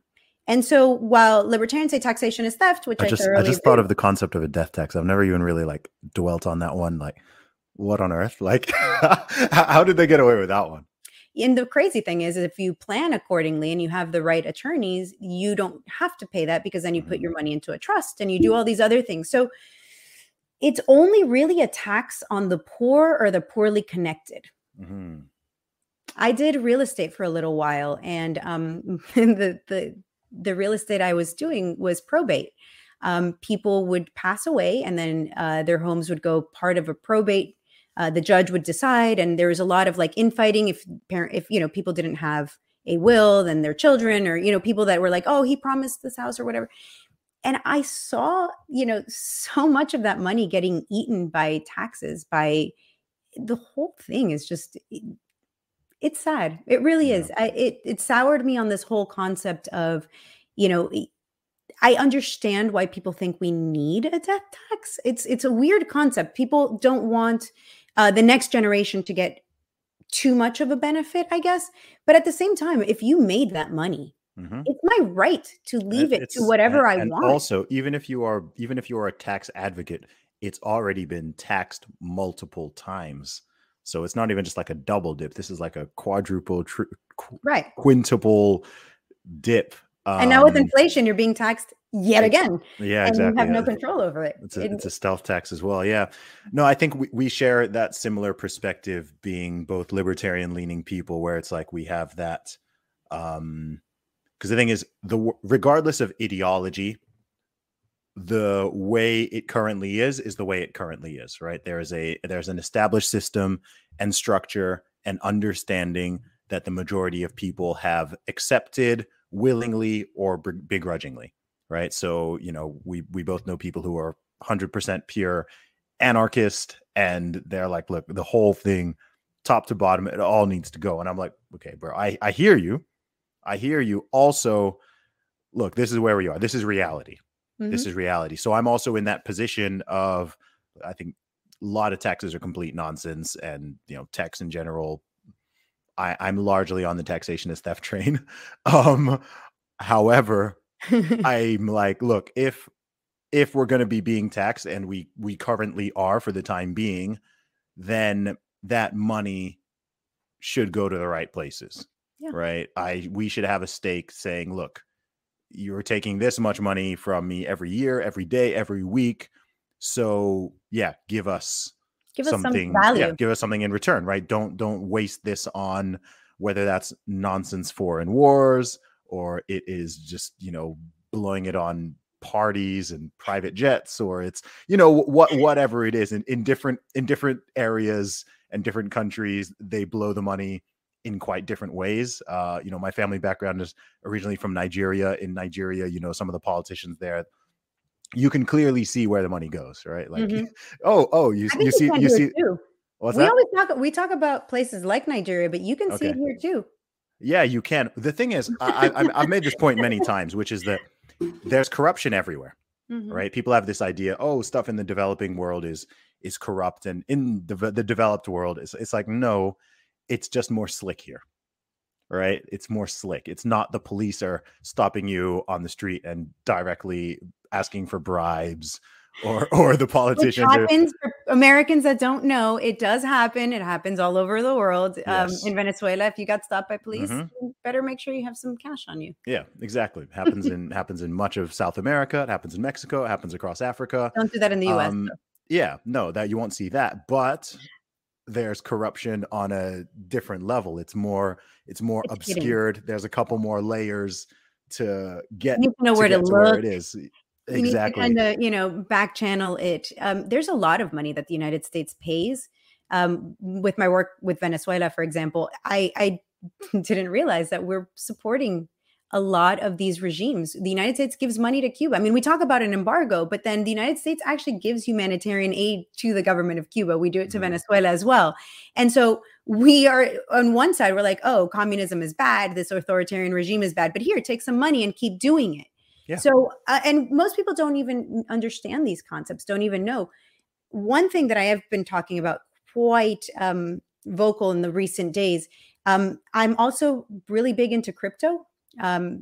E: And so while libertarians say taxation is theft, which I,
D: I just
E: thoroughly
D: I just thought of the concept of a death tax. I've never even really like dwelt on that one. Like, what on earth? Like, how did they get away with that one?
E: And the crazy thing is, if you plan accordingly and you have the right attorneys, you don't have to pay that, because then you put your money into a trust and you do all these other things. So it's only really a tax on the poor or the poorly connected. Mm-hmm. I did real estate for a little while, and um, the the the real estate I was doing was probate. Um, people would pass away, and then uh, their homes would go part of a probate. Uh, the judge would decide, and there was a lot of like infighting. If parent, if you know, people didn't have a will, then their children, or you know, people that were like, "Oh, he promised this house" or whatever. And I saw, you know, so much of that money getting eaten by taxes. By the whole thing is just, it, it's sad. It really yeah. is. I, it it soured me on this whole concept of, you know. I understand why people think we need a death tax. It's it's a weird concept. People don't want uh, the next generation to get too much of a benefit, I guess. But at the same time, if you made that money, mm-hmm. it's my right to leave it, it to whatever
D: and,
E: I
D: and
E: want.
D: Also, even if you are even if you are a tax advocate, it's already been taxed multiple times. So it's not even just like a double dip. This is like a quadruple, tri- qu-
E: right.
D: quintuple dip.
E: Um, and now with inflation, you're being taxed yet again.
D: Yeah,
E: and
D: exactly.
E: You have
D: yeah.
E: no control over it.
D: It's a, it's a stealth tax as well. Yeah. No, I think we, we share that similar perspective, being both libertarian leaning people, where it's like we have that. Um, because the thing is, the regardless of ideology, the way it currently is is the way it currently is. Right. There is a there's an established system and structure and understanding that the majority of people have accepted willingly or begrudgingly, right? So, you know, we we both know people who are one hundred percent pure anarchist, and they're like, look, the whole thing, top to bottom, it all needs to go. And I'm like, okay, bro, I, I hear you. I hear you. Also, look, this is where we are. This is reality. Mm-hmm. This is reality. So I'm also in that position of, I think a lot of taxes are complete nonsense, and, you know, tax in general, I, I'm largely on the taxation is theft train. Um, however, I'm like, look, if if we're going to be being taxed, and we we currently are for the time being, then that money should go to the right places, yeah. right? I we should have a stake saying, look, you're taking this much money from me every year, every day, every week. So yeah, give us. Give us something, some value. Yeah, give us something in return, right? Don't don't waste this on whether that's nonsense foreign wars, or it is just, you know, blowing it on parties and private jets, or it's, you know, what whatever it is. In, in different in different areas and different countries, they blow the money in quite different ways. Uh, you know, my family background is originally from Nigeria. In Nigeria, you know, some of the politicians there, you can clearly see where the money goes, right? Like, mm-hmm. oh, oh, you, you see, you see.
E: Too.
D: What's
E: we
D: that?
E: always talk. We talk about places like Nigeria, but you can okay. see it here too.
D: Yeah, you can. The thing is, I, I, I've made this point many times, which is that there's corruption everywhere, mm-hmm. right? People have this idea, oh, stuff in the developing world is is corrupt, and in the, the developed world, it's it's like, no, it's just more slick here. Right. It's more slick. It's not the police are stopping you on the street and directly asking for bribes, or or the politicians.
E: It happens are... for Americans that don't know. It does happen. It happens all over the world. Yes. Um, in Venezuela, if you got stopped by police, mm-hmm. you better make sure you have some cash on you.
D: Yeah, exactly. It happens in happens in much of South America. It happens in Mexico. It happens across Africa.
E: Don't do that in the U S.
D: Um, yeah, no, that you won't see that. But there's corruption on a different level. It's more, it's more it's obscured. Kidding. There's a couple more layers to get,
E: you know
D: to,
E: where
D: get
E: to,
D: to
E: look.
D: where it is. Exactly.
E: And kind of, you know, back channel it. Um, there's a lot of money that the United States pays. Um, with my work with Venezuela, for example, I, I didn't realize that we're supporting a lot of these regimes. The United States gives money to Cuba. I mean, we talk about an embargo, but then the United States actually gives humanitarian aid to the government of Cuba. We do it to mm-hmm. Venezuela as well. And so we are on one side, we're like, oh, communism is bad. This authoritarian regime is bad. But here, take some money and keep doing it. Yeah. So, uh, and most people don't even understand these concepts, don't even know. One thing that I have been talking about quite um, vocal in the recent days, um, I'm also really big into crypto. Um, mm-hmm.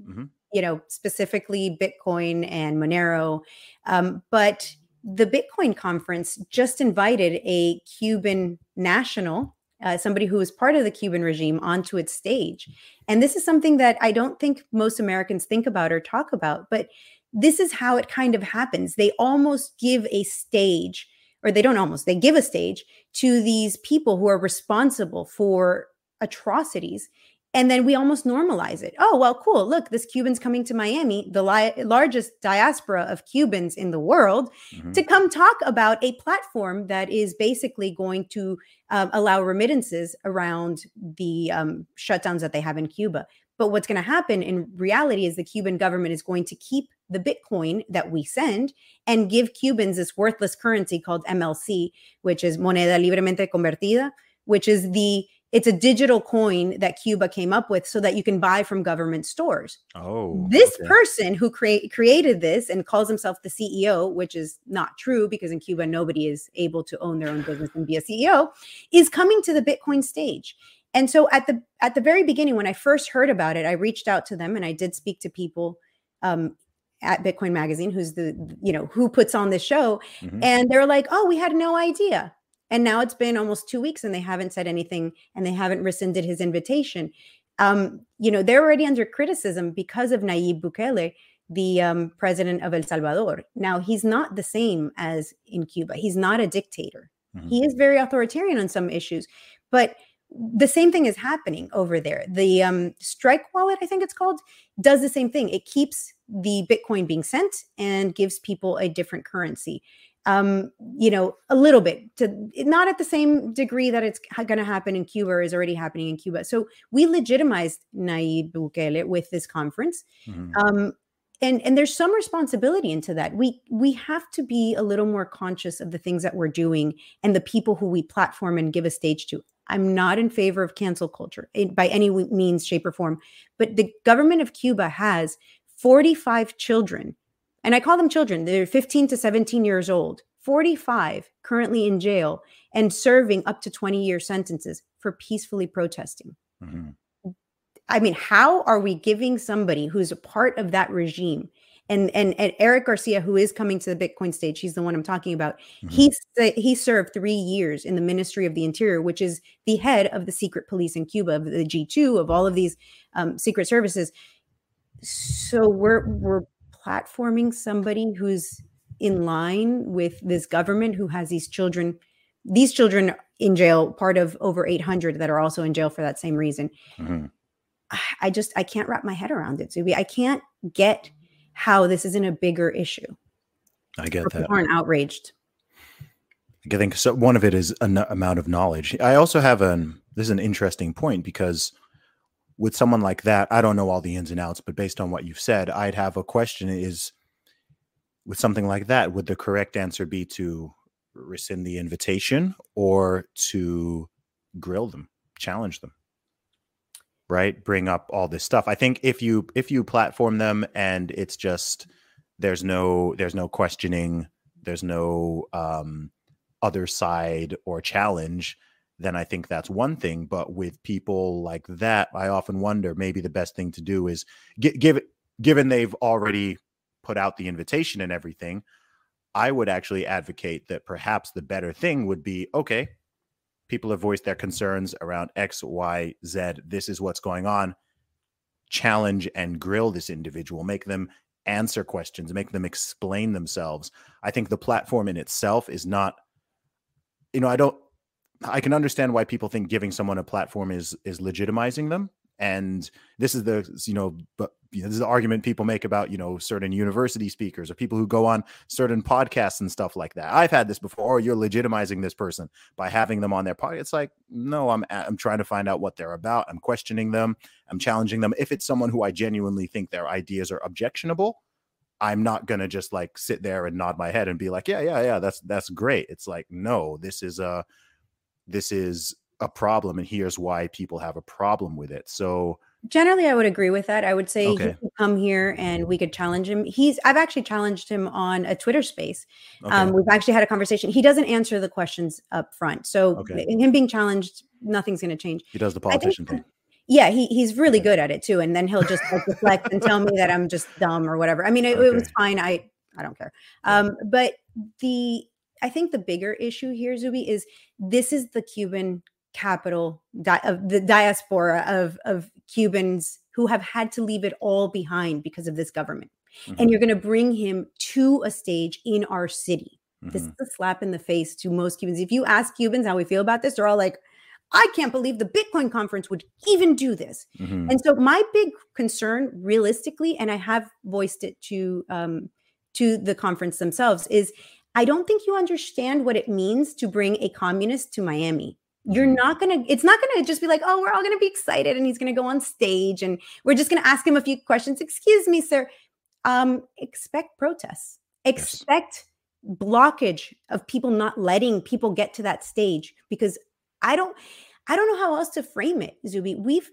E: you know, specifically Bitcoin and Monero. Um, but the Bitcoin conference just invited a Cuban national, uh, somebody who was part of the Cuban regime, onto its stage. And this is something that I don't think most Americans think about or talk about, but this is how it kind of happens. They almost give a stage, or they don't almost, they give a stage to these people who are responsible for atrocities. And then we almost normalize it. Oh, well, cool. Look, this Cuban's coming to Miami, the li- largest diaspora of Cubans in the world, mm-hmm. to come talk about a platform that is basically going to uh, allow remittances around the um, shutdowns that they have in Cuba. But what's going to happen in reality is the Cuban government is going to keep the Bitcoin that we send and give Cubans this worthless currency called M L C, which is Moneda Libremente Convertida, which is the It's a digital coin that Cuba came up with so that you can buy from government stores.
D: Oh,
E: this
D: okay.
E: person who create, created this and calls himself the C E O, which is not true because in Cuba, nobody is able to own their own business and be a C E O, is coming to the Bitcoin stage. And so at the at the very beginning, when I first heard about it, I reached out to them and I did speak to people um, at Bitcoin Magazine, who's the, you know, who puts on this show. Mm-hmm. And they're like, oh, we had no idea. And now it's been almost two weeks and they haven't said anything and they haven't rescinded his invitation. Um, you know, they're already under criticism because of Nayib Bukele, the um, president of El Salvador. Now, he's not the same as in Cuba. He's not a dictator. Mm-hmm. He is very authoritarian on some issues, but the same thing is happening over there. The um, Strike Wallet, I think it's called, does the same thing. It keeps the Bitcoin being sent and gives people a different currency. Um, you know, a little bit, to not at the same degree that it's going to happen in Cuba or is already happening in Cuba. So we legitimized Nayib Bukele with this conference. Mm-hmm. Um, and, and there's some responsibility into that. We, we have to be a little more conscious of the things that we're doing and the people who we platform and give a stage to. I'm not in favor of cancel culture by any means, shape, or form, but the government of Cuba has forty-five children. And I call them children. They're fifteen to seventeen years old, forty-five currently in jail and serving up to twenty year sentences for peacefully protesting. Mm-hmm. I mean, how are we giving somebody who's a part of that regime? And, and, and Eric Garcia, who is coming to the Bitcoin stage, he's the one I'm talking about. Mm-hmm. He, he served three years in the Ministry of the Interior, which is the head of the secret police in Cuba, of the G two, of all of these um, secret services. So we're we're platforming somebody who's in line with this government, who has these children, these children in jail, part of over eight hundred that are also in jail for that same reason. Mm-hmm. I just, I can't wrap my head around it, Zuby. I can't get how this isn't a bigger issue.
D: I get that.
E: People aren't outraged.
D: I think so. One of it is an amount of knowledge. I also have an, this is an interesting point because with someone like that, I don't know all the ins and outs, but based on what you've said, I'd have a question is, with something like that, would the correct answer be to rescind the invitation or to grill them, challenge them, right? Bring up all this stuff. I think if you, if you platform them and it's just, there's no, there's no questioning, there's no um, other side or challenge, then I think that's one thing. But with people like that, I often wonder, maybe the best thing to do is give, give it, given they've already put out the invitation and everything, I would actually advocate that perhaps the better thing would be, okay, people have voiced their concerns around X, Y, Z. This is what's going on. Challenge and grill this individual, make them answer questions, make them explain themselves. I think the platform in itself is not, you know, I don't, I can understand why people think giving someone a platform is is legitimizing them. And this is the, you know, but you know, this is the argument people make about, you know, certain university speakers or people who go on certain podcasts and stuff like that. I've had this before. Oh, you're legitimizing this person by having them on their podcast. It's like, no, I'm I'm trying to find out what they're about. I'm questioning them. I'm challenging them. If it's someone who I genuinely think their ideas are objectionable, I'm not going to just like sit there and nod my head and be like, yeah, yeah, yeah, that's that's great. It's like, no, this is a this is a problem, and here's why people have a problem with it. So
E: generally, I would agree with that. I would say
D: okay.
E: he could come here and we could challenge him. He's I've actually challenged him on a Twitter space. Okay. Um, we've actually had a conversation. He doesn't answer the questions up front. So okay. him being challenged, nothing's going to change.
D: He does the politician
E: think,
D: thing.
E: Yeah, he he's really good at it too. And then he'll just like deflect and tell me that I'm just dumb or whatever. I mean, it,
D: Okay.
E: it was fine. I I don't care. Um, but the I think the bigger issue here, Zuby, is this is the Cuban capital di- of the diaspora of of Cubans who have had to leave it all behind because of this government.
D: Mhm.
E: And you're going to bring him to a stage in our city. This is
D: Mhm.
E: a slap in the face to most Cubans. If you ask Cubans how we feel about this, they're all like, I can't believe the Bitcoin conference would even do this.
D: Mhm.
E: And so my big concern realistically, and I have voiced it to um, to the conference themselves, is I don't think you understand what it means to bring a communist to Miami. You're
D: Mhm.
E: not going to, it's not going to just be like, oh, we're all going to be excited and he's going to go on stage and we're just going to ask him a few questions. Excuse me, sir. Um, expect protests, expect blockage of people not letting people get to that stage, because I don't, I don't know how else to frame it, Zuby. We've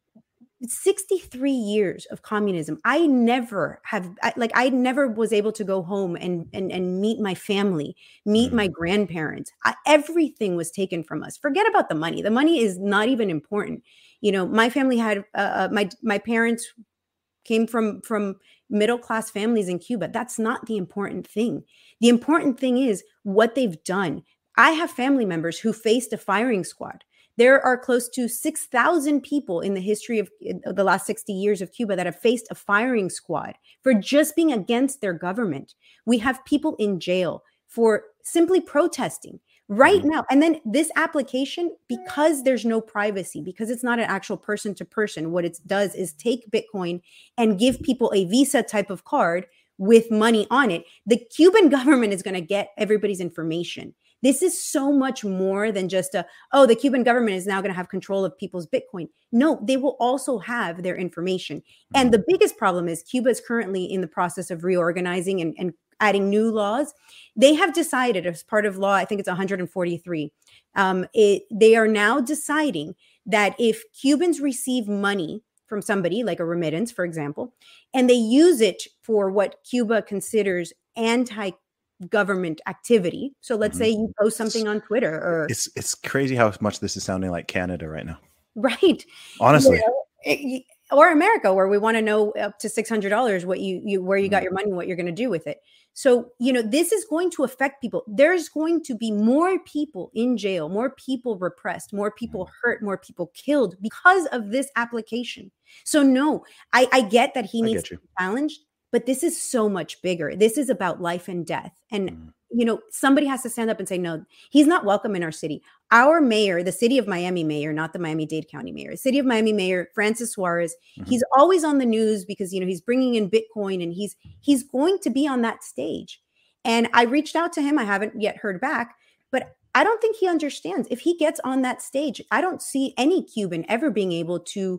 E: sixty-three years of communism. I never have, I, like, I never was able to go home and and and meet my family, meet
D: Mhm.
E: my grandparents. I, everything was taken from us. Forget about the money. The money is not even important. You know, my family had uh, uh, my my parents came from from middle class families in Cuba. That's not the important thing. The important thing is what they've done. I have family members who faced a firing squad. There are close to six thousand people in the history of of the last sixty years of Cuba that have faced a firing squad for just being against their government. We have people in jail for simply protesting right
D: Mhm.
E: now. And then this application, because there's no privacy, because it's not an actual person to person, what it does is take Bitcoin and give people a Visa type of card with money on it. The Cuban government is going to get everybody's information. This is so much more than just a, oh, the Cuban government is now going to have control of people's Bitcoin. No, they will also have their information. And the biggest problem is Cuba is currently in the process of reorganizing and, and adding new laws. They have decided, as part of law, I think it's one hundred forty-three, um, it, they are now deciding that if Cubans receive money from somebody, like a remittance, for example, and they use it for what Cuba considers anti government activity. So let's
D: Mhm.
E: say you post something on Twitter or
D: It's it's crazy how much this is sounding like Canada right now.
E: right,
D: Honestly.
E: you know, it- or America, where we want to know up to six hundred dollars what you you where you got
D: Mhm.
E: your money, what you're going to do with it. So, you know, this is going to affect people. There's going to be more people in jail, more people repressed, more people hurt, more people killed because of this application. So no, I, I get that he
D: I
E: needs
D: get
E: to
D: you.
E: be challenged, but this is so much bigger. This is about life and death. And
D: Mhm.
E: you know, somebody has to stand up and say, no, he's not welcome in our city. Our mayor, the city of Miami mayor, not the Miami-Dade County mayor, city of Miami mayor, Francis Suarez,
D: Mhm.
E: he's always on the news because, you know, he's bringing in Bitcoin and he's, he's going to be on that stage. And I reached out to him. I haven't yet heard back, but I don't think he understands. If he gets on that stage, I don't see any Cuban ever being able to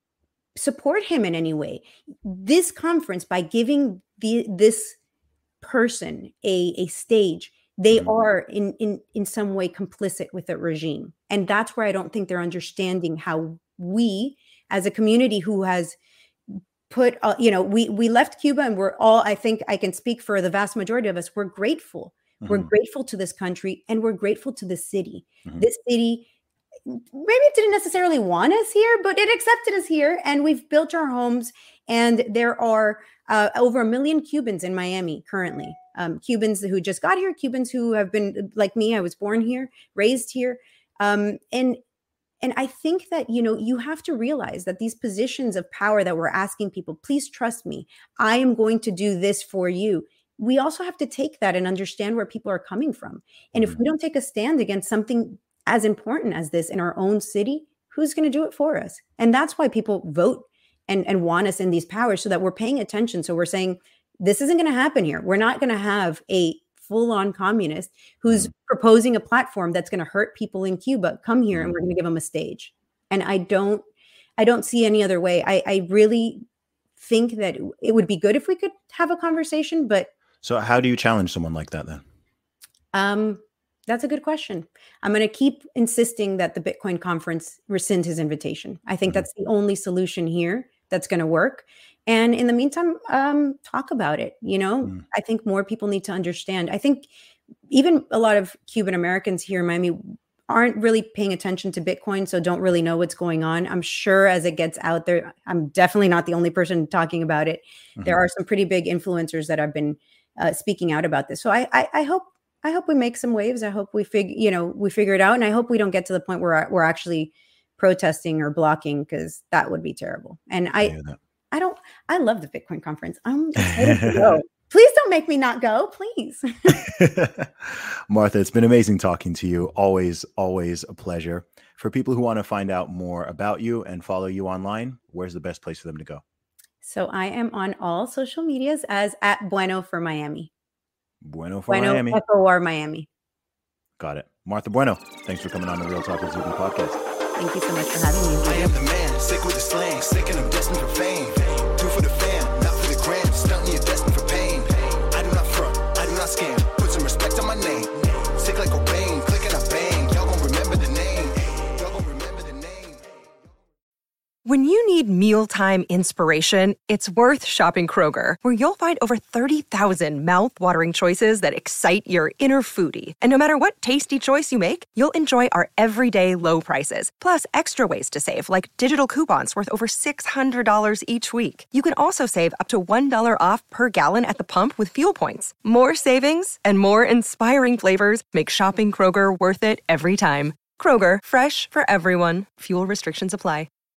E: support him in any way. This conference, by giving the, this person a, a stage, they
D: Mhm.
E: are in, in in some way complicit with the regime. And that's where I don't think they're understanding how we as a community who has put uh, you know, we we left Cuba and we're all, I think I can speak for the vast majority of us, we're grateful. We're
D: Mhm.
E: grateful to this country and we're grateful to the city.
D: Mhm.
E: This city maybe it didn't necessarily want us here, but it accepted us here and we've built our homes. And there are uh, over a million Cubans in Miami currently. Um, Cubans who just got here, Cubans who have been like me. I was born here, raised here. Um, and and I think that, you know, you have to realize that these positions of power that we're asking people, please trust me, I am going to do this for you. We also have to take that and understand where people are coming from. And if
D: Mhm.
E: we don't take a stand against something as important as this in our own city, who's going to do it for us? And that's why people vote and, and want us in these powers, so that we're paying attention. So we're saying, this isn't going to happen here. We're not going to have a full-on communist who's
D: Mhm.
E: proposing a platform that's going to hurt people in Cuba come here, and
D: Mhm.
E: we're going to give them a stage. And I don't, I don't see any other way. I, I really think that it would be good if we could have a conversation, but
D: So how do you challenge someone like that then?
E: um, that's a good question. I'm going to keep insisting that the Bitcoin conference rescind his invitation. I think
D: Mhm.
E: that's the only solution here that's going to work. And in the meantime, um, talk about it. You know,
D: Mhm.
E: I think more people need to understand. I think even a lot of Cuban Americans here in Miami aren't really paying attention to Bitcoin, so don't really know what's going on. I'm sure as it gets out there, I'm definitely not the only person talking about it. Mm-hmm. There are some pretty big influencers that have been uh, speaking out about this. So I, I, I hope, I hope we make some waves. I hope we figure, you know, we figure it out, and I hope we don't get to the point where we're actually protesting or blocking, because that would be terrible. And I, I, I don't, I love the Bitcoin conference. I'm excited to go. Please don't make me not go, please.
D: Martha, it's been amazing talking to you. Always, always a pleasure. For people who want to find out more about you and follow you online, where's the best place for them to go?
E: So I am on all social medias as at Bueno for Miami.
D: Bueno for
E: Bueno
D: Miami.
E: F O R Miami.
D: Got it. Martha Bueno, thanks for coming on the Real Talk with Zuby podcast.
E: Thank you so much for having me.
C: I am the man, sick with the slang, sick and I'm destined for fame. Do for the fam, not for the gram, stunting you're destined for pain. I do not front, I do not scam, put some respect on my name. Sick like a rain, click and I bang, y'all gon' remember the name. Y'all gon' remember the name.
F: When you need mealtime inspiration, it's worth shopping Kroger, where you'll find over thirty thousand mouth-watering choices that excite your inner foodie. And no matter what tasty choice you make, you'll enjoy our everyday low prices, plus extra ways to save, like digital coupons worth over six hundred dollars each week. You can also save up to one dollar off per gallon at the pump with fuel points. More savings and more inspiring flavors make shopping Kroger worth it every time. Kroger, fresh for everyone. Fuel restrictions apply.